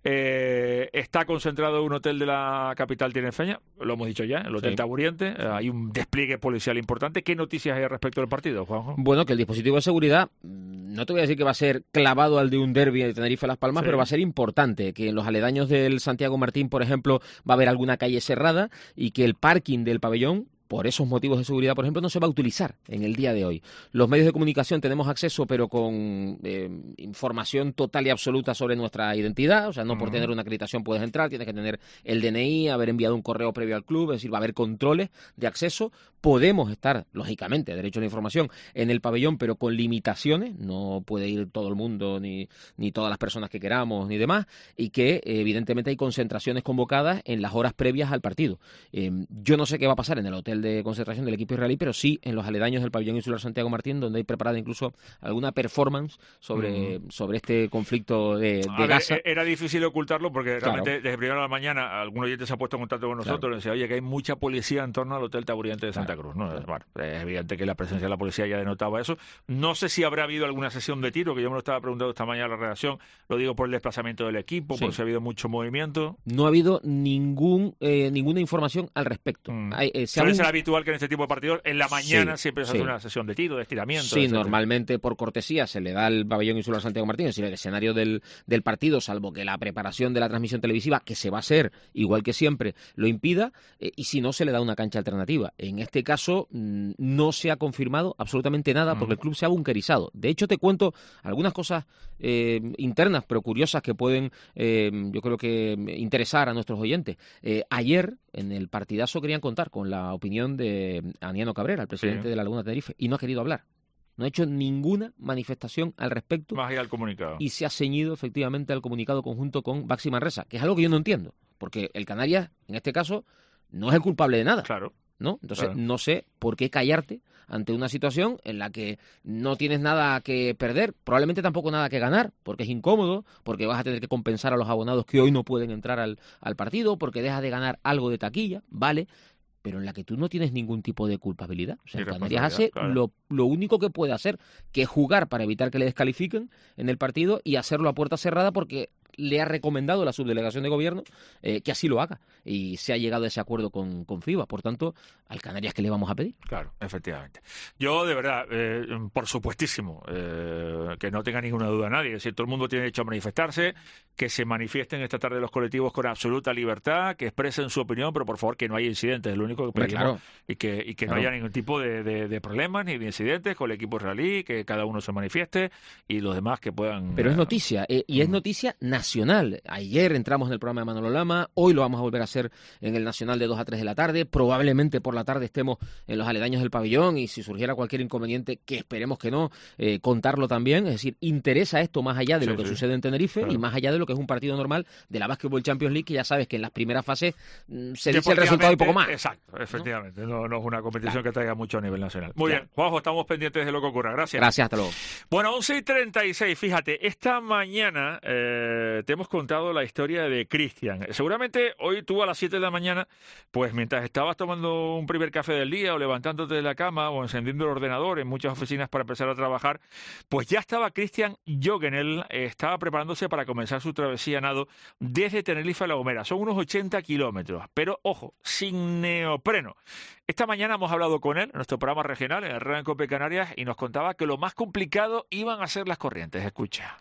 eh, está concentrado en un hotel de la capital tinerfeña, lo hemos dicho ya, el Hotel sí. Taburiente. Eh, hay un despliegue policial importante. ¿Qué noticias hay respecto del partido, Juanjo? Bueno, que el dispositivo de seguridad, no te voy a decir que va a ser clavado al de un derbi de Tenerife-Las Palmas, sí. pero va a ser importante, que en los aledaños del Santiago Martín, por ejemplo, va a haber alguna calle cerrada y que el parking del pabellón, por esos motivos de seguridad, por ejemplo, no se va a utilizar en el día de hoy. Los medios de comunicación tenemos acceso, pero con eh, información total y absoluta sobre nuestra identidad. O sea, no uh-huh. por tener una acreditación puedes entrar, tienes que tener el D N I, haber enviado un correo previo al club, es decir, va a haber controles de acceso. Podemos estar, lógicamente, derecho a la información, en el pabellón, pero con limitaciones. No puede ir todo el mundo, ni, ni todas las personas que queramos, ni demás. Y que, evidentemente, hay concentraciones convocadas en las horas previas al partido. Eh, yo no sé qué va a pasar en el hotel de concentración del equipo israelí, pero sí en los aledaños del pabellón insular Santiago Martín, donde hay preparada incluso alguna performance sobre, mm. sobre este conflicto de, de a Gaza. Ver, era difícil ocultarlo porque claro. realmente desde primera de la mañana algún oyente se ha puesto en contacto con nosotros claro. y decía, oye, que hay mucha policía en torno al Hotel Taburiente de Santa claro. Cruz. ¿no? Claro. Bueno, es evidente que la presencia de la policía ya denotaba eso. No sé si habrá habido alguna sesión de tiro, que yo me lo estaba preguntando esta mañana en la redacción, lo digo por el desplazamiento del equipo, sí. por si ha habido mucho movimiento. No ha habido ningún eh, ninguna información al respecto. Mm. Hay, eh, Suele ser habitual que en este tipo de partidos en la mañana sí, siempre se hace sí. una sesión de tiro, de estiramiento. Sí, etcétera. Normalmente por cortesía se le da al pabellón insular Santiago Martín, es decir, el escenario del, del partido, salvo que la preparación de la transmisión televisiva, que se va a hacer igual que siempre, lo impida, eh, y si no, se le da una cancha alternativa. En este caso mmm, no se ha confirmado absolutamente nada porque mm. el club se ha bunkerizado. De hecho, te cuento algunas cosas eh, internas, pero curiosas que pueden, eh, yo creo que interesar a nuestros oyentes. Eh, ayer, en el partidazo, querían contar con la opinión de Aniano Cabrera, el presidente sí. de la Laguna Tenerife, y no ha querido hablar. No ha hecho ninguna manifestación al respecto. Más allá del comunicado. Y se ha ceñido efectivamente al comunicado conjunto con Baxi Manresa, que es algo que yo no entiendo, porque el Canarias, en este caso, no es el culpable de nada. Claro. ¿no? Entonces, Claro. no sé por qué callarte ante una situación en la que no tienes nada que perder, probablemente tampoco nada que ganar, porque es incómodo, porque vas a tener que compensar a los abonados que hoy no pueden entrar al, al partido, porque dejas de ganar algo de taquilla, vale, pero en la que tú no tienes ningún tipo de culpabilidad. O sea, Y Canarias hace responsabilidad, lo, lo único que puede hacer, que es jugar para evitar que le descalifiquen en el partido y hacerlo a puerta cerrada porque le ha recomendado la subdelegación de gobierno eh, que así lo haga. Y se ha llegado a ese acuerdo con, con FIBA. Por tanto, al Canarias, ¿qué le vamos a pedir? Claro, efectivamente. Yo, de verdad, eh, por supuestísimo, eh, que no tenga ninguna duda nadie. Es decir, todo el mundo tiene derecho a manifestarse, que se manifiesten esta tarde los colectivos con absoluta libertad, que expresen su opinión, pero por favor que no haya incidentes, es lo único que Hombre, pedimos. claro. Y que, y que Claro. no haya ningún tipo de, de, de problemas ni de incidentes con el equipo israelí, que cada uno se manifieste y los demás que puedan... Pero es eh, noticia, eh, y es noticia nacional. Ayer entramos en el programa de Manolo Lama, hoy lo vamos a volver a hacer en el Nacional de dos a tres de la tarde, probablemente por la tarde estemos en los aledaños del pabellón y si surgiera cualquier inconveniente, que esperemos que no, eh, contarlo también. Es decir, interesa esto más allá de Sí, lo que sí. sucede en Tenerife Claro. y más allá de lo que es un partido normal de la Basketball Champions League, que ya sabes que en las primeras fases mm, se dice el resultado y poco más. Exacto, efectivamente. No, no es una competición que traiga mucho a nivel nacional. Muy bien, Juanjo, estamos pendientes de lo que ocurra. Gracias. Gracias, hasta luego. Bueno, once y treinta y seis, fíjate, esta mañana eh, te hemos contado la historia de Cristian. Seguramente hoy tú a las siete de la mañana, pues mientras estabas tomando un primer café del día o levantándote de la cama o encendiendo el ordenador en muchas oficinas para empezar a trabajar, pues ya estaba Cristian Jogenel, eh, estaba preparándose para comenzar su travesía a nado desde Tenerife a La Gomera. Son unos ochenta kilómetros, pero ojo, sin neopreno. Esta mañana hemos hablado con él en nuestro programa regional, en Herrera en Cope Canarias, y nos contaba que lo más complicado iban a ser las corrientes. Escucha.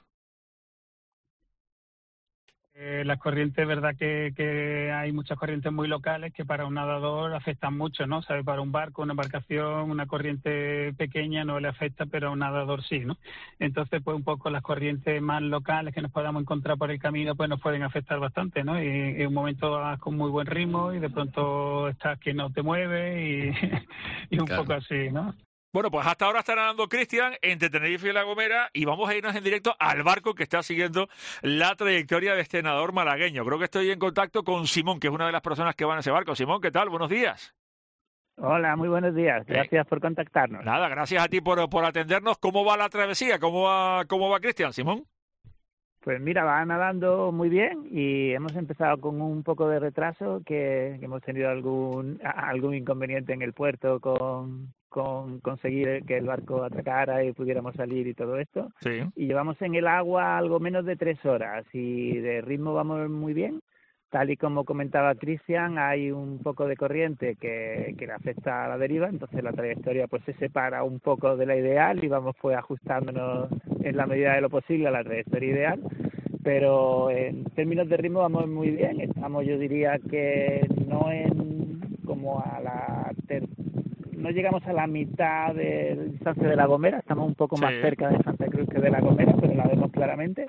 Eh, las corrientes, verdad que, que hay muchas corrientes muy locales que para un nadador afectan mucho, ¿no? ¿Sabe? Para un barco, una embarcación, una corriente pequeña no le afecta, pero a un nadador sí, ¿no? Entonces, pues un poco las corrientes más locales que nos podamos encontrar por el camino, pues nos pueden afectar bastante, ¿no? Y en un momento vas con muy buen ritmo y de pronto estás que no te mueves y, y un Claro. poco así, ¿no? Bueno, pues hasta ahora está nadando Cristian entre Tenerife y La Gomera y vamos a irnos en directo al barco que está siguiendo la trayectoria de este nadador malagueño. Creo que estoy en contacto con Simón, que es una de las personas que van a ese barco. Simón, ¿qué tal? Buenos días. Hola, muy buenos días. Gracias por contactarnos. Nada, gracias a ti por, por atendernos. ¿Cómo va la travesía? ¿Cómo va, cómo va Cristian, Simón? Pues mira, va nadando muy bien y hemos empezado con un poco de retraso, que, que hemos tenido algún algún inconveniente en el puerto con, con conseguir que el barco atracara y pudiéramos salir y todo esto. Sí. Y llevamos en el agua algo menos de tres horas y de ritmo vamos muy bien. Tal y como comentaba Cristian, hay un poco de corriente que, que le afecta a la deriva, entonces la trayectoria pues se separa un poco de la ideal y vamos pues ajustándonos en la medida de lo posible a la trayectoria ideal, pero en términos de ritmo vamos muy bien, estamos yo diría que no en como a la ter no llegamos a la mitad del distancia de La Gomera, estamos un poco más Sí. cerca de Santa Cruz que de La Gomera, pero la vemos claramente.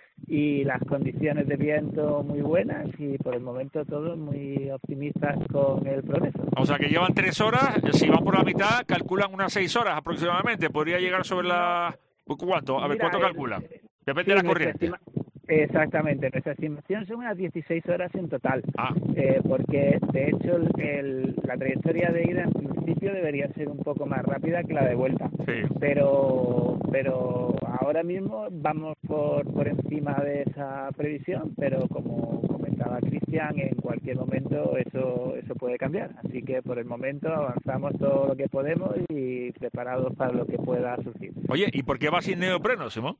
Y las condiciones de viento muy buenas y por el momento todos muy optimistas con el progreso. O sea que llevan tres horas, si van por la mitad, calculan unas seis horas aproximadamente. Podría llegar sobre la... ¿Cuánto? A ver, Mira, ¿cuánto el- calculan? Depende Sí, de la nuestra corriente. estima- Exactamente, nuestra estimación son unas dieciséis horas en total, Ah. eh, porque de hecho el, el- la trayectoria de ida en principio debería ser un poco más rápida que la de vuelta, Sí. pero pero ahora mismo vamos por, por encima de esa previsión, pero como comentaba Cristian, en cualquier momento eso eso puede cambiar, así que por el momento avanzamos todo lo que podemos y preparados para lo que pueda surgir. Oye, ¿y por qué va sin neopreno, Simón?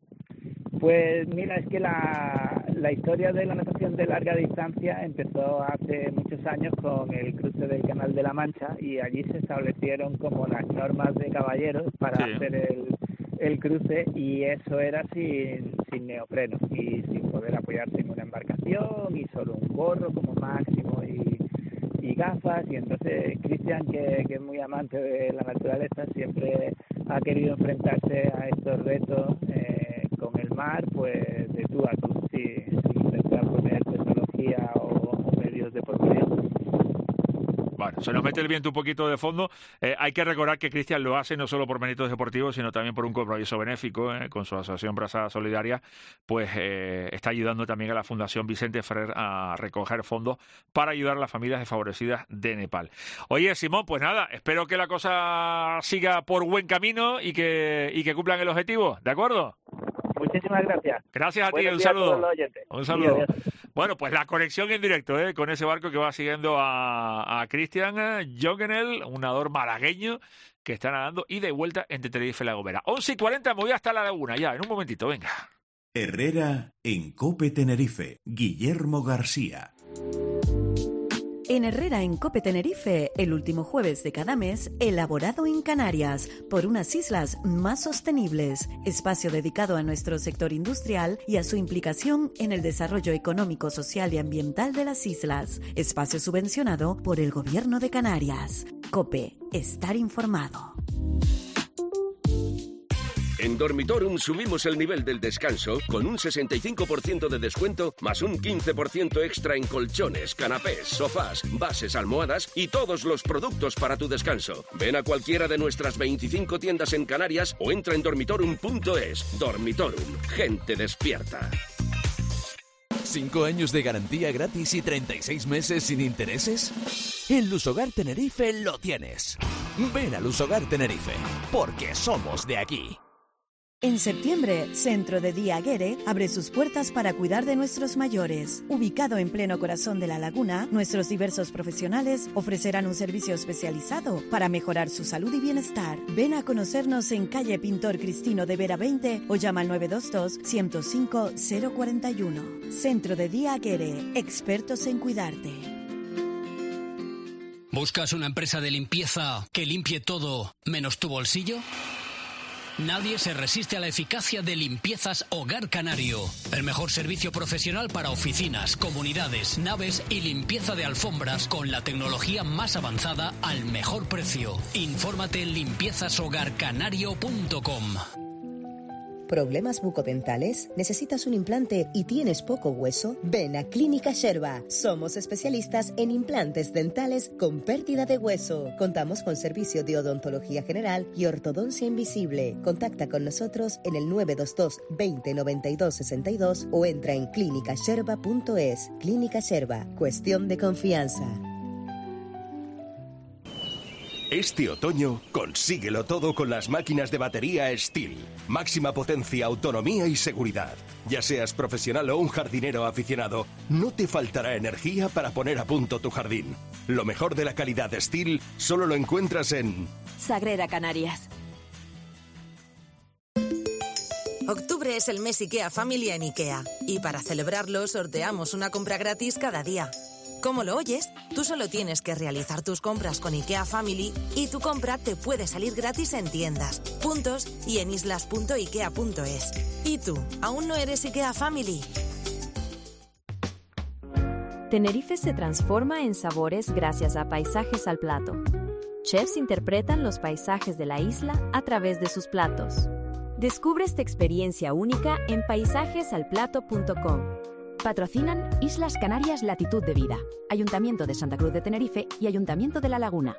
Pues mira, es que la, la historia de la natación de larga distancia empezó hace muchos años con el cruce del Canal de la Mancha y allí se establecieron como las normas de caballeros para Sí. hacer el, el cruce y eso era sin, sin neopreno y sin poder apoyarse en una embarcación y solo un gorro como máximo y, y gafas y entonces Cristian, que, que es muy amante de la naturaleza, siempre ha querido enfrentarse a estos retos eh, con el mar, pues de tú a tú, sin, sin intentar poner tecnología o, o medios de por medio. Bueno, se nos mete el viento un poquito de fondo. Eh, hay que recordar que Cristian lo hace no solo por méritos deportivos, sino también por un compromiso benéfico eh, con su asociación Brazada Solidaria, pues eh, está ayudando también a la Fundación Vicente Ferrer a recoger fondos para ayudar a las familias desfavorecidas de Nepal. Oye, Simón, pues nada, espero que la cosa siga por buen camino y que, y que cumplan el objetivo, ¿de acuerdo? Muchísimas gracias. Gracias a Buenos ti, un días a saludo. todos los oyentes. Un saludo. Adiós. Bueno, pues la conexión en directo, ¿eh? Con ese barco que va siguiendo a, a Cristian Jogenel, un nadador malagueño que está nadando y de vuelta entre Tenerife y La Gomera. once y cuarenta, me voy hasta la laguna ya, en un momentito, venga. Herrera en COPE Tenerife, Guillermo García. En Herrera en COPE Tenerife, el último jueves de cada mes, elaborado en Canarias, por unas islas más sostenibles. Espacio dedicado a nuestro sector industrial y a su implicación en el desarrollo económico, social y ambiental de las islas. Espacio subvencionado por el Gobierno de Canarias. COPE, estar informado. En Dormitorum subimos el nivel del descanso con un sesenta y cinco por ciento de descuento más un quince por ciento extra en colchones, canapés, sofás, bases, almohadas y todos los productos para tu descanso. Ven a cualquiera de nuestras veinticinco tiendas en Canarias o entra en dormitorum punto es. Dormitorum, gente despierta. ¿Cinco años de garantía gratis y treinta y seis meses sin intereses? En Lusogar Tenerife lo tienes. Ven a Lusogar Tenerife, porque somos de aquí. En septiembre, Centro de Día Aguirre abre sus puertas para cuidar de nuestros mayores. Ubicado en pleno corazón de la laguna, nuestros diversos profesionales ofrecerán un servicio especializado para mejorar su salud y bienestar. Ven a conocernos en calle Pintor Cristino de Vera veinte o llama al nueve dos dos, ciento cinco, cero cuarenta y uno. Centro de Día Aguirre, expertos en cuidarte. ¿Buscas una empresa de limpieza que limpie todo menos tu bolsillo? Nadie se resiste a la eficacia de Limpiezas Hogar Canario. El mejor servicio profesional para oficinas, comunidades, naves y limpieza de alfombras con la tecnología más avanzada al mejor precio. Infórmate en limpiezas hogar canario punto com. ¿Problemas bucodentales? ¿Necesitas un implante y tienes poco hueso? Ven a Clínica Sherba. Somos especialistas en implantes dentales con pérdida de hueso. Contamos con servicio de odontología general y ortodoncia invisible. Contacta con nosotros en el nueve dos dos, veinte, noventa y dos, sesenta y dos o entra en clínica sherba punto es. Clínica Sherba. Cuestión de confianza. Este otoño, consíguelo todo con las máquinas de batería Steel. Máxima potencia, autonomía y seguridad. Ya seas profesional o un jardinero aficionado, no te faltará energía para poner a punto tu jardín. Lo mejor de la calidad Steel solo lo encuentras en Sagrera Canarias. Octubre es el mes IKEA Family en IKEA. Y para celebrarlo, sorteamos una compra gratis cada día. ¿Cómo lo oyes? Tú solo tienes que realizar tus compras con IKEA Family y tu compra te puede salir gratis en tiendas, puntos y en islas punto ikea punto es. ¿Y tú, aún no eres IKEA Family? Tenerife se transforma en sabores gracias a Paisajes al Plato. Chefs interpretan los paisajes de la isla a través de sus platos. Descubre esta experiencia única en paisajes al plato punto com. Patrocinan Islas Canarias Latitud de Vida, Ayuntamiento de Santa Cruz de Tenerife y Ayuntamiento de La Laguna.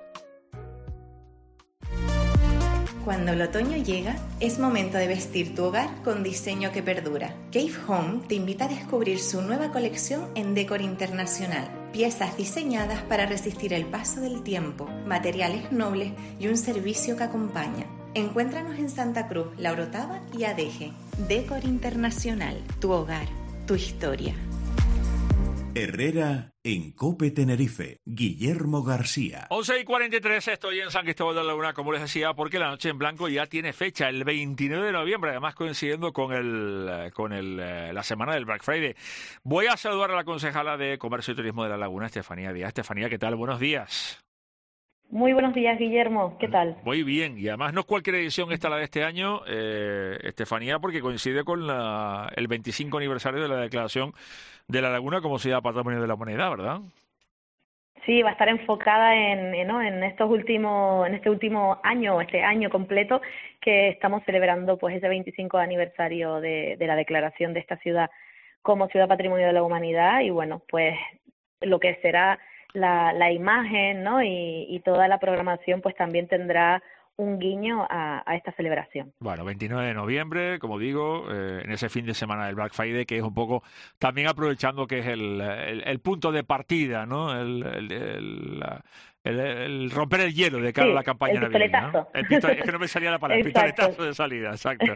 Cuando el otoño llega, es momento de vestir tu hogar con diseño que perdura. Cave Home te invita a descubrir su nueva colección en Decor Internacional. Piezas diseñadas para resistir el paso del tiempo, materiales nobles y un servicio que acompaña. Encuéntranos en Santa Cruz, La Orotava y Adeje. Decor Internacional, tu hogar, tu historia. Herrera en COPE Tenerife, Guillermo García. once y cuarenta y tres, estoy en San Cristóbal de la Laguna, como les decía, porque la Noche en Blanco ya tiene fecha, el veintinueve de noviembre, además coincidiendo con el con el la semana del Black Friday. Voy a saludar a la concejala de Comercio y Turismo de la Laguna, Estefanía Díaz. Estefanía, ¿qué tal? Buenos días. Muy buenos días, Guillermo. ¿Qué tal? Muy bien. Y además no es cualquier edición esta la de este año, eh, Estefanía, porque coincide con la, el veinticinco aniversario de la declaración de la Laguna como Ciudad Patrimonio de la Humanidad, ¿verdad? Sí, va a estar enfocada en, ¿no? en estos últimos, en este último año, este año completo que estamos celebrando, pues ese veinticinco aniversario de, de la declaración de esta ciudad como Ciudad Patrimonio de la Humanidad y bueno, pues lo que será la, la imagen, ¿no? Y, y toda la programación pues también tendrá un guiño a, a esta celebración. Bueno, veintinueve de noviembre, como digo, eh, en ese fin de semana del Black Friday, que es un poco también aprovechando que es el, el, el punto de partida, ¿no? El, el, el, la, el, el romper el hielo de cara sí, a la campaña navideña, ¿no? El pistoletazo. Es que no me salía la palabra, el pistoletazo de salida, exacto.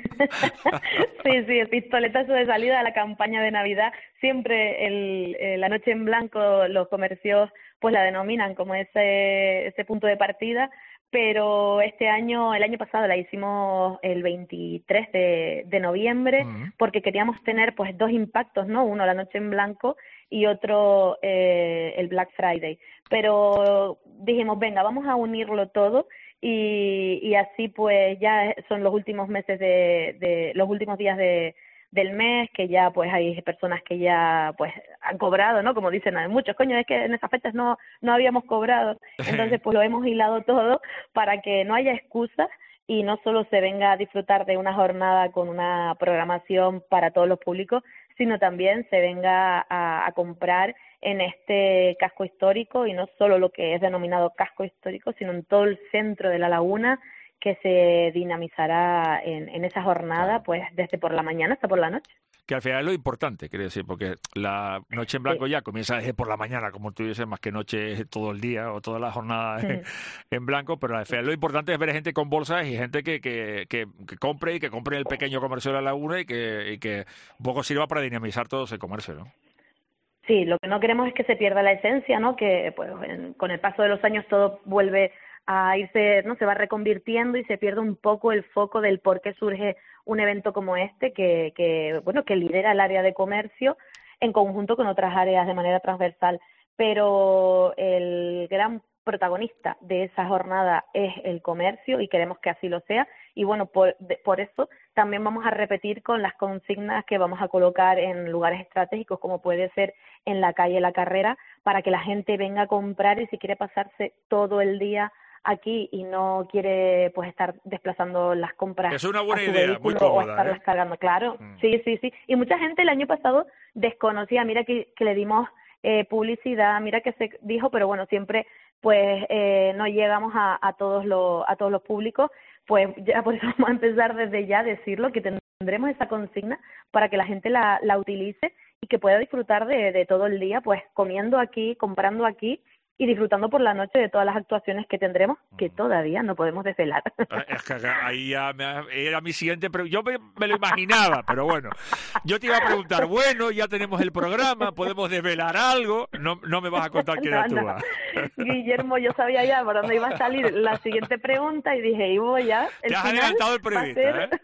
Sí, sí, el pistoletazo de salida a la campaña de Navidad. Siempre el, eh, la noche en blanco los comercios pues la denominan como ese, ese punto de partida, pero este año, el año pasado la hicimos el veintitrés de noviembre, uh-huh. porque queríamos tener pues dos impactos, ¿no? Uno la noche en blanco y otro eh, el Black Friday. Pero dijimos, venga, vamos a unirlo todo y, y así pues ya son los últimos meses de, de los últimos días de del mes, que ya pues hay personas que ya pues han cobrado, ¿no? Como dicen muchos, coño, es que en esas fechas no no habíamos cobrado. Entonces pues lo hemos hilado todo para que no haya excusas y no solo se venga a disfrutar de una jornada con una programación para todos los públicos, sino también se venga a, a comprar en este casco histórico, y no solo lo que es denominado casco histórico, sino en todo el centro de la laguna, que se dinamizará en, en esa jornada, pues desde por la mañana hasta por la noche. Que al final es lo importante, quiero decir, porque la noche en blanco sí. ya comienza desde por la mañana, como tú dices, más que noche todo el día o toda la jornada sí. en, en blanco, pero al final lo importante es ver gente con bolsas y gente que, que, que, que compre y que compre el pequeño comercio de la laguna y que, y que un poco sirva para dinamizar todo ese comercio, ¿no? Sí, lo que no queremos es que se pierda la esencia, ¿no? Que pues en, con el paso de los años todo vuelve a irse, no se va reconvirtiendo y se pierde un poco el foco del por qué surge un evento como este, que, que bueno, que lidera el área de comercio en conjunto con otras áreas de manera transversal, pero el gran protagonista de esa jornada es el comercio y queremos que así lo sea, y bueno, por, de, por eso también vamos a repetir con las consignas que vamos a colocar en lugares estratégicos, como puede ser en la calle La Carrera, para que la gente venga a comprar, y si quiere pasarse todo el día aquí y no quiere pues estar desplazando las compras, es una buena a su idea, vehículo, muy cómoda, o estarlas ¿eh? cargando, claro, mm. sí, sí, sí, y mucha gente el año pasado desconocía, mira que, que le dimos eh, publicidad, mira que se dijo, pero bueno, siempre pues eh, no llegamos a, a todos los a todos los públicos, pues ya por eso vamos a empezar desde ya a decirlo, que tendremos esa consigna para que la gente la, la utilice y que pueda disfrutar de, de todo el día, pues comiendo aquí, comprando aquí y disfrutando por la noche de todas las actuaciones que tendremos, que todavía no podemos desvelar. Es que ahí ya me, era mi siguiente pregunta. Yo me, me lo imaginaba, pero bueno, yo te iba a preguntar, bueno, ya tenemos el programa, podemos desvelar algo, no, no me vas a contar quién no, actúa. No. Guillermo, yo sabía ya por dónde iba a salir la siguiente pregunta y dije, y voy ya, el te has final adelantado el periodista, ser... ¿eh?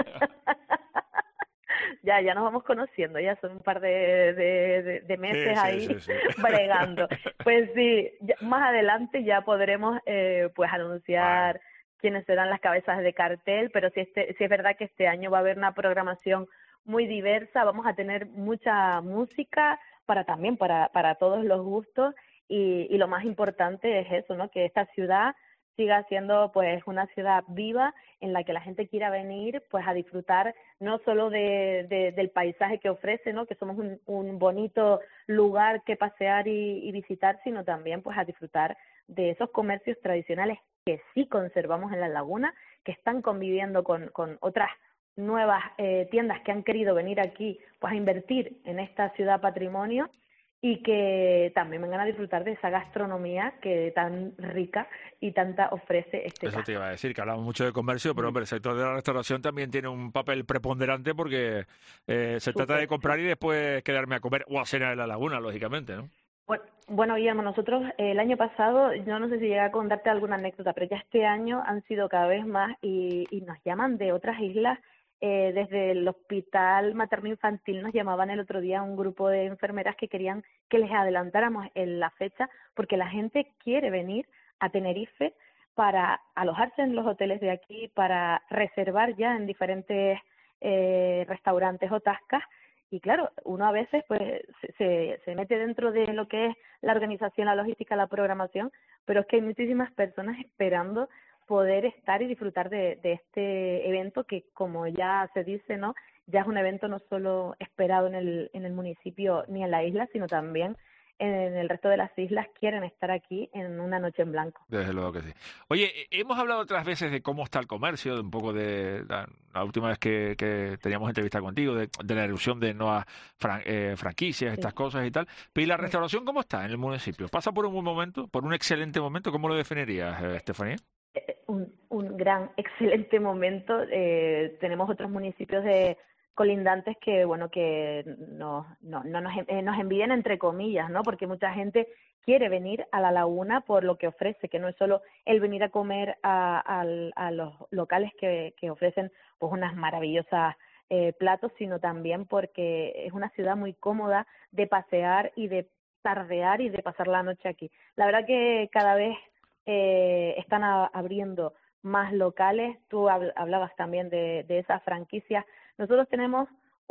Ya, ya nos vamos conociendo, ya son un par de, de, de, de meses sí, ahí sí, sí, sí. bregando. Pues sí, ya, más adelante ya podremos eh, pues anunciar vale. quiénes serán las cabezas de cartel, pero sí, este, sí es verdad que este año va a haber una programación muy diversa, vamos a tener mucha música para también para, para todos los gustos, y, y lo más importante es eso, ¿no? Que esta ciudad siga siendo pues una ciudad viva en la que la gente quiera venir pues a disfrutar no solo de, de del paisaje que ofrece, ¿no? Que somos un, un bonito lugar que pasear y, y visitar, sino también pues a disfrutar de esos comercios tradicionales que sí conservamos en la laguna, que están conviviendo con, con otras nuevas eh, tiendas que han querido venir aquí pues a invertir en esta ciudad patrimonio, y que también vengan a disfrutar de esa gastronomía que tan rica y tanta ofrece este Eso caso. te iba a decir, que hablamos mucho de comercio, pero hombre, el sector de la restauración también tiene un papel preponderante, porque eh, se Super, trata de comprar sí. y después quedarme a comer o a cenar en la laguna, lógicamente, ¿no? Bueno, bueno, Guillermo, nosotros eh, el año pasado, yo no sé si llegué a contarte alguna anécdota, pero ya este año han sido cada vez más, y, y nos llaman de otras islas. Eh, desde el hospital materno-infantil nos llamaban el otro día un grupo de enfermeras que querían que les adelantáramos en la fecha, porque la gente quiere venir a Tenerife para alojarse en los hoteles de aquí, para reservar ya en diferentes eh, restaurantes o tascas. Y claro, uno a veces pues se, se mete dentro de lo que es la organización, la logística, la programación, pero es que hay muchísimas personas esperando poder estar y disfrutar de, de este evento que, como ya se dice, ¿no? Ya es un evento no solo esperado en el, en el municipio ni en la isla, sino también en el resto de las islas quieren estar aquí en una noche en blanco. Desde luego que sí. Oye, hemos hablado otras veces de cómo está el comercio, de un poco de la, la última vez que, que teníamos entrevista contigo, de, de la erupción de nuevas fran, eh, franquicias, estas sí. cosas y tal. Pero ¿y la restauración cómo está en el municipio? ¿Pasa por un buen momento, por un excelente momento? ¿Cómo lo definirías, eh, Estefanía? Un, un gran, excelente momento. Eh, tenemos otros municipios de colindantes que, bueno, que no, no, no nos, eh, nos envían entre comillas, ¿no? Porque mucha gente quiere venir a la laguna por lo que ofrece, que no es solo el venir a comer a, a, a los locales que, que ofrecen pues unas maravillosas eh, platos, sino también porque es una ciudad muy cómoda de pasear y de tardear y de pasar la noche aquí. La verdad que cada vez eh, están a, abriendo más locales. Tú hablabas también de, de esas franquicias. Nosotros tenemos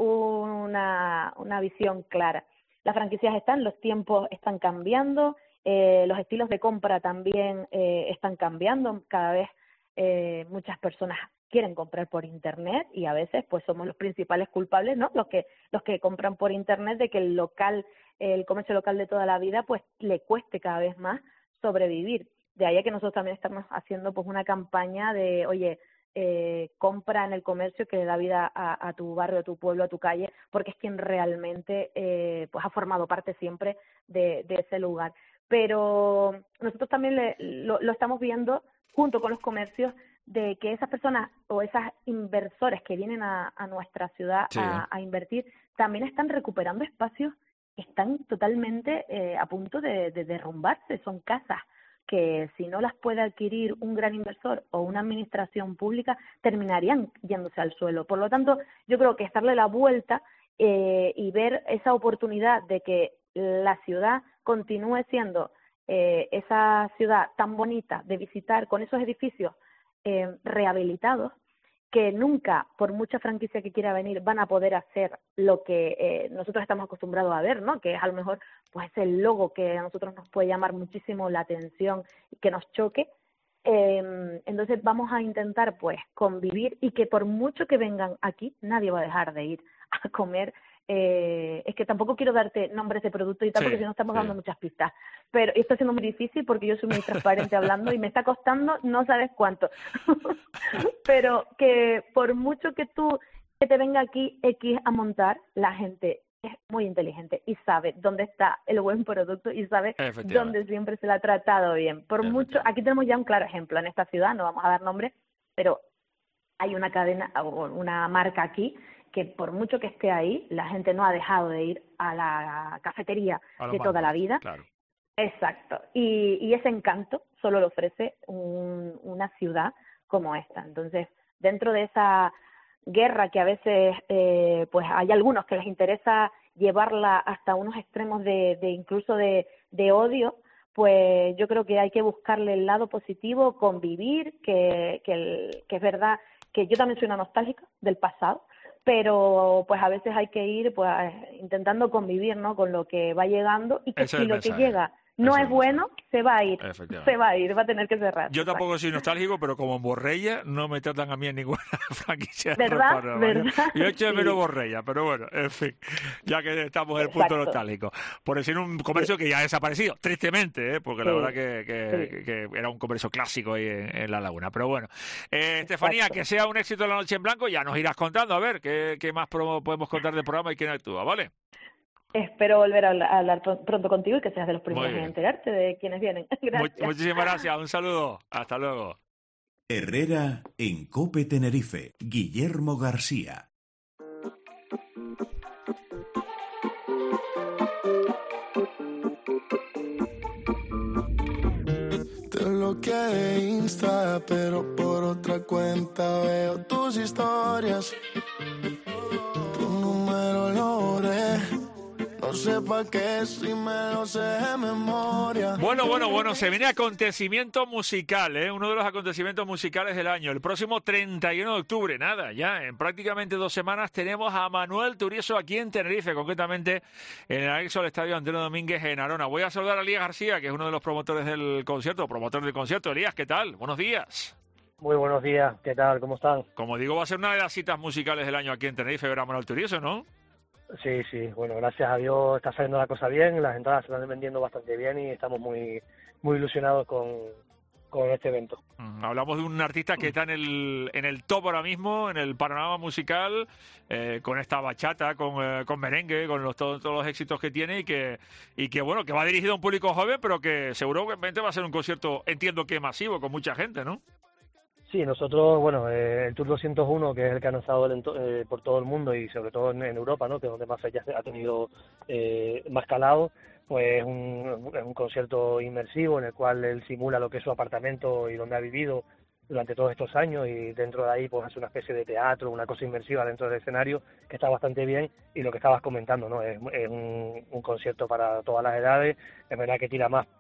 una, una visión clara. Las franquicias están, los tiempos están cambiando, eh, los estilos de compra también eh, están cambiando. Cada vez eh, muchas personas quieren comprar por internet y a veces pues somos los principales culpables, ¿no? Los que los que compran por internet de que el local, el comercio local de toda la vida pues le cueste cada vez más sobrevivir. De ahí a que nosotros también estamos haciendo pues una campaña de, oye, eh, compra en el comercio que le da vida a, a tu barrio, a tu pueblo, a tu calle, porque es quien realmente eh, pues ha formado parte siempre de, de ese lugar. Pero nosotros también le, lo, lo estamos viendo junto con los comercios de que esas personas o esos inversores que vienen a, a nuestra ciudad sí. a, a invertir también están recuperando espacios que están totalmente eh, a punto de, de derrumbarse. Son casas que si no las puede adquirir un gran inversor o una administración pública, terminarían yéndose al suelo. Por lo tanto, yo creo que es darle la vuelta eh, y ver esa oportunidad de que la ciudad continúe siendo eh, esa ciudad tan bonita de visitar con esos edificios eh, rehabilitados, que nunca, por mucha franquicia que quiera venir, van a poder hacer lo que eh, nosotros estamos acostumbrados a ver, ¿no? Que es a lo mejor pues el logo que a nosotros nos puede llamar muchísimo la atención y que nos choque. Eh, entonces vamos a intentar pues convivir y que por mucho que vengan aquí, nadie va a dejar de ir a comer. Eh, es que tampoco quiero darte nombres de productos y tal, sí, porque si no estamos sí. dando muchas pistas. Pero esto está siendo muy difícil porque yo soy muy transparente hablando y me está costando no sabes cuánto. Pero que por mucho que tú que te venga aquí X a montar, la gente es muy inteligente y sabe dónde está el buen producto y sabe dónde siempre se le ha tratado bien. Por mucho, aquí tenemos ya un claro ejemplo en esta ciudad, no vamos a dar nombres, pero hay una cadena o una marca aquí que por mucho que esté ahí, la gente no ha dejado de ir a la cafetería de toda la vida. Claro. Exacto. Y, y ese encanto solo lo ofrece un, una ciudad como esta. Entonces, dentro de esa guerra que a veces eh, pues hay algunos que les interesa llevarla hasta unos extremos de, de incluso de, de odio, pues yo creo que hay que buscarle el lado positivo, convivir, que, que, el, que es verdad que yo también soy una nostálgica del pasado, pero pues a veces hay que ir pues intentando convivir, ¿no?, con lo que va llegando y que si lo que llega no es bueno, se va a ir, se va a ir, va a tener que cerrar. Yo tampoco soy nostálgico, pero como en Borrella no me tratan a mí en ninguna franquicia. ¿Verdad? ¿verdad? Yo echo de menos Borrella, pero bueno, en fin, ya que estamos en el punto Exacto. nostálgico. Por decir un comercio sí. que ya ha desaparecido, tristemente, ¿eh? porque sí. la verdad que, que, sí. que era un comercio clásico ahí en, en la laguna. Pero bueno, eh, Estefanía, que sea un éxito la noche en blanco, ya nos irás contando, a ver, qué, qué más podemos contar del programa y quién actúa, ¿vale? Espero volver a hablar pronto contigo y que seas de los primeros en enterarte de quienes vienen. Gracias. Muchísimas gracias. Un saludo. Hasta luego. Herrera en COPE Tenerife. Guillermo García. Te bloqueé de Insta, pero por otra cuenta veo tus historias. Tu número lo borré. No sé pa' qué si me lo sé de memoria. Bueno, bueno, bueno, se viene acontecimiento musical, ¿eh? Uno de los acontecimientos musicales del año. El próximo treinta y uno de octubre, nada, ya en prácticamente dos semanas tenemos a Manuel Turizo aquí en Tenerife, concretamente en el anexo al Estadio Antonio Domínguez en Arona. Voy a saludar a Elías García, que es uno de los promotores del concierto, promotor del concierto. Elías, ¿qué tal? Buenos días. Muy buenos días, ¿qué tal? ¿Cómo están? Como digo, va a ser una de las citas musicales del año aquí en Tenerife, ver a Manuel Turizo, ¿no? Sí, sí, bueno, gracias a Dios está saliendo la cosa bien, las entradas se están vendiendo bastante bien y estamos muy muy ilusionados con, con este evento. Mm, hablamos de un artista que está en el en el top ahora mismo, en el panorama musical, eh, con esta bachata, con, eh, con merengue, con los, todos, todos los éxitos que tiene y que, y que, bueno, que va dirigido a un público joven, pero que seguramente va a ser un concierto, entiendo que masivo, con mucha gente, ¿no? Sí, nosotros, bueno, eh, el Tour doscientos uno, que es el que ha lanzado el ento- eh, por todo el mundo y sobre todo en, en Europa, ¿no?, que es donde más fechas ha tenido eh, más calado, pues es un, es un concierto inmersivo en el cual él simula lo que es su apartamento y donde ha vivido durante todos estos años, y dentro de ahí pues hace una especie de teatro, una cosa inmersiva dentro del escenario que está bastante bien. Y lo que estabas comentando, ¿no?, es, es un, un concierto para todas las edades. Es verdad que tira más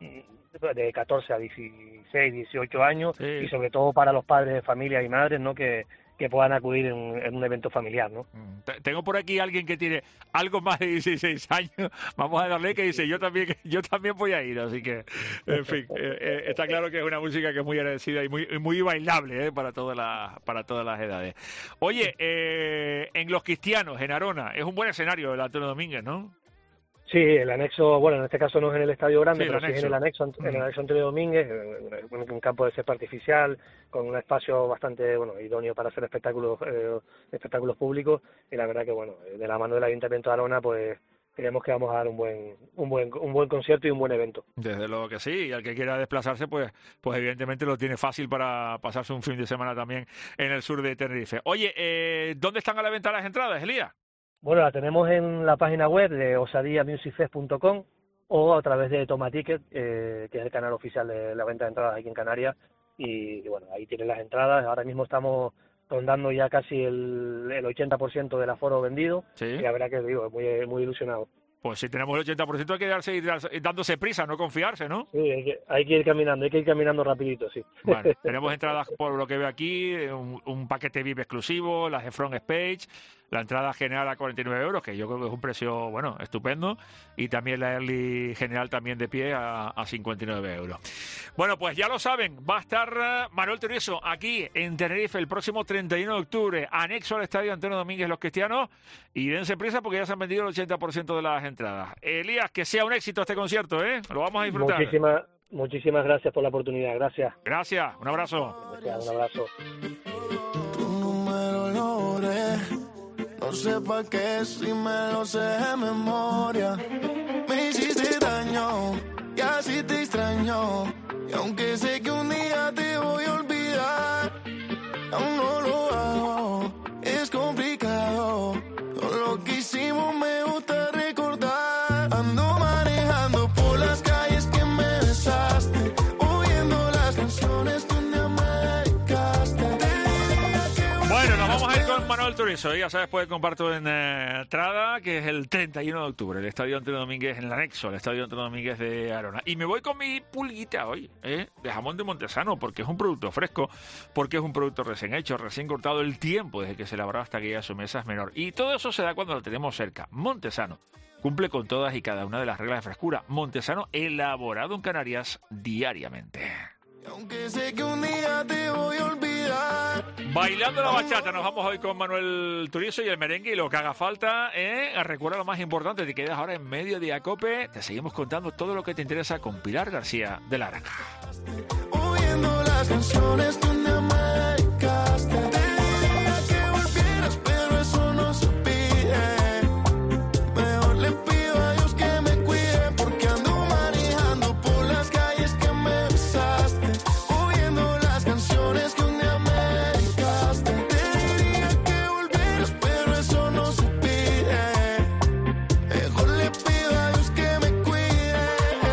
de catorce a dieciséis, dieciocho años, sí. Y sobre todo para los padres de familia y madres, ¿no?, que, que puedan acudir en, en un evento familiar, ¿no? Tengo por aquí alguien que tiene algo más de dieciséis años, vamos a darle, que dice, yo también yo también voy a ir, así que, en fin, eh, eh, está claro que es una música que es muy agradecida y muy muy bailable, eh, para todas las para todas las edades. Oye, eh, en Los Cristianos, en Arona, es un buen escenario el Antonio Domínguez, ¿no? Sí, el anexo, bueno, en este caso no es en el Estadio Grande, Sí, pero el sí es en el anexo, en el anexo Antonio Domínguez, un, un campo de césped artificial, con un espacio bastante, bueno, idóneo para hacer espectáculos eh, espectáculos públicos. Y la verdad que, bueno, de la mano del Ayuntamiento de Arona, pues creemos que vamos a dar un buen un buen un buen concierto y un buen evento. Desde luego que sí, y al que quiera desplazarse, pues pues evidentemente lo tiene fácil para pasarse un fin de semana también en el sur de Tenerife. Oye, eh, ¿dónde están a la venta las entradas, Elías? Bueno, la tenemos en la página web de osadía music fest punto com o a través de Toma Ticket, eh, que es el canal oficial de la venta de entradas aquí en Canarias. Y, y bueno, ahí tienen las entradas. Ahora mismo estamos rondando ya casi el, el ochenta por ciento del aforo vendido. Sí. Y la verdad que digo, muy, muy ilusionado. Pues si tenemos el ochenta por ciento hay que darse, ir dándose prisa, no confiarse, ¿no? Sí, hay que, hay que ir caminando, hay que ir caminando rapidito, sí. Bueno, tenemos entradas, por lo que veo aquí, un, un paquete V I P exclusivo, las de Front Page, la entrada general a cuarenta y nueve euros, que yo creo que es un precio, bueno, estupendo, y también la Early general también de pie a, a cincuenta y nueve euros. Bueno, pues ya lo saben, va a estar Manuel Turizo aquí en Tenerife el próximo treinta y uno de octubre, anexo al Estadio Antonio Domínguez Los Cristianos, y dense prisa porque ya se han vendido el ochenta por ciento de las entradas. Elías, que sea un éxito este concierto, ¿eh? Lo vamos a disfrutar. Muchísimas, muchísimas gracias por la oportunidad, gracias. Gracias, un abrazo. Gracias, un abrazo. Tu número lo borré, no sé pa' qué si me lo sé de memoria. Me hiciste daño y así te extraño, y aunque sé que un día te voy a olvidar, aún no lo hago, es complicado. Todo lo que hicimos me gusta recordar. Ando manejando por las calles que me besaste, oyendo las canciones donde me dedicaste. Bueno, nos vamos a ir con Manuel Turizo. Ya sabes, puede compartir en eh, entrada, que es el treinta y uno de octubre, el Estadio Antonio Domínguez, en el anexo, el Estadio Antonio Domínguez de Arona. Y me voy con mi pulguita hoy, ¿eh? de jamón de Montesano, porque es un producto fresco, porque es un producto recién hecho, recién cortado, el tiempo desde que se elaboró hasta que llega a su mesa es menor. Y todo eso se da cuando lo tenemos cerca. Montesano cumple con todas y cada una de las reglas de frescura. Montesano, elaborado en Canarias diariamente. Aunque sé que un día te voy a olvidar. Bailando la bachata, nos vamos hoy con Manuel Turizo y el merengue y lo que haga falta, ¿eh? Recuerda lo más importante, te quedas ahora en Mediodía Cope, te seguimos contando todo lo que te interesa con Pilar García de la Granja. Oyendo las canciones donde me dedicaste. Te diría que volvieras, pero eso no se pide. Mejor le pido a Dios que me cuide, porque ando manejando por las calles que me besaste, oyendo las canciones que un día me dedicaste. Te diría que volvieras, pero eso no se pide. Mejor le pido a Dios que me cuide,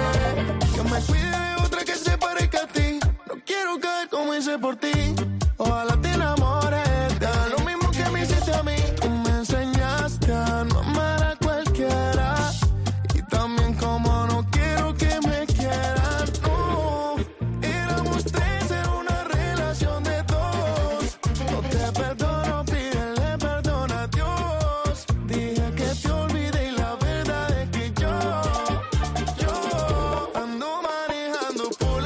que me cuide de otra que se parezca a ti. No quiero caer como hice por ti. Ojalá te enamores, te haga lo mismo que me hiciste a mí. Tú me enseñaste a no amar a cualquiera, y también como no quiero que me quieran. No, éramos tres en una relación de dos. No te perdono, pídele perdón a Dios. Dije que te olvidé y la verdad es que yo, yo ando manejando por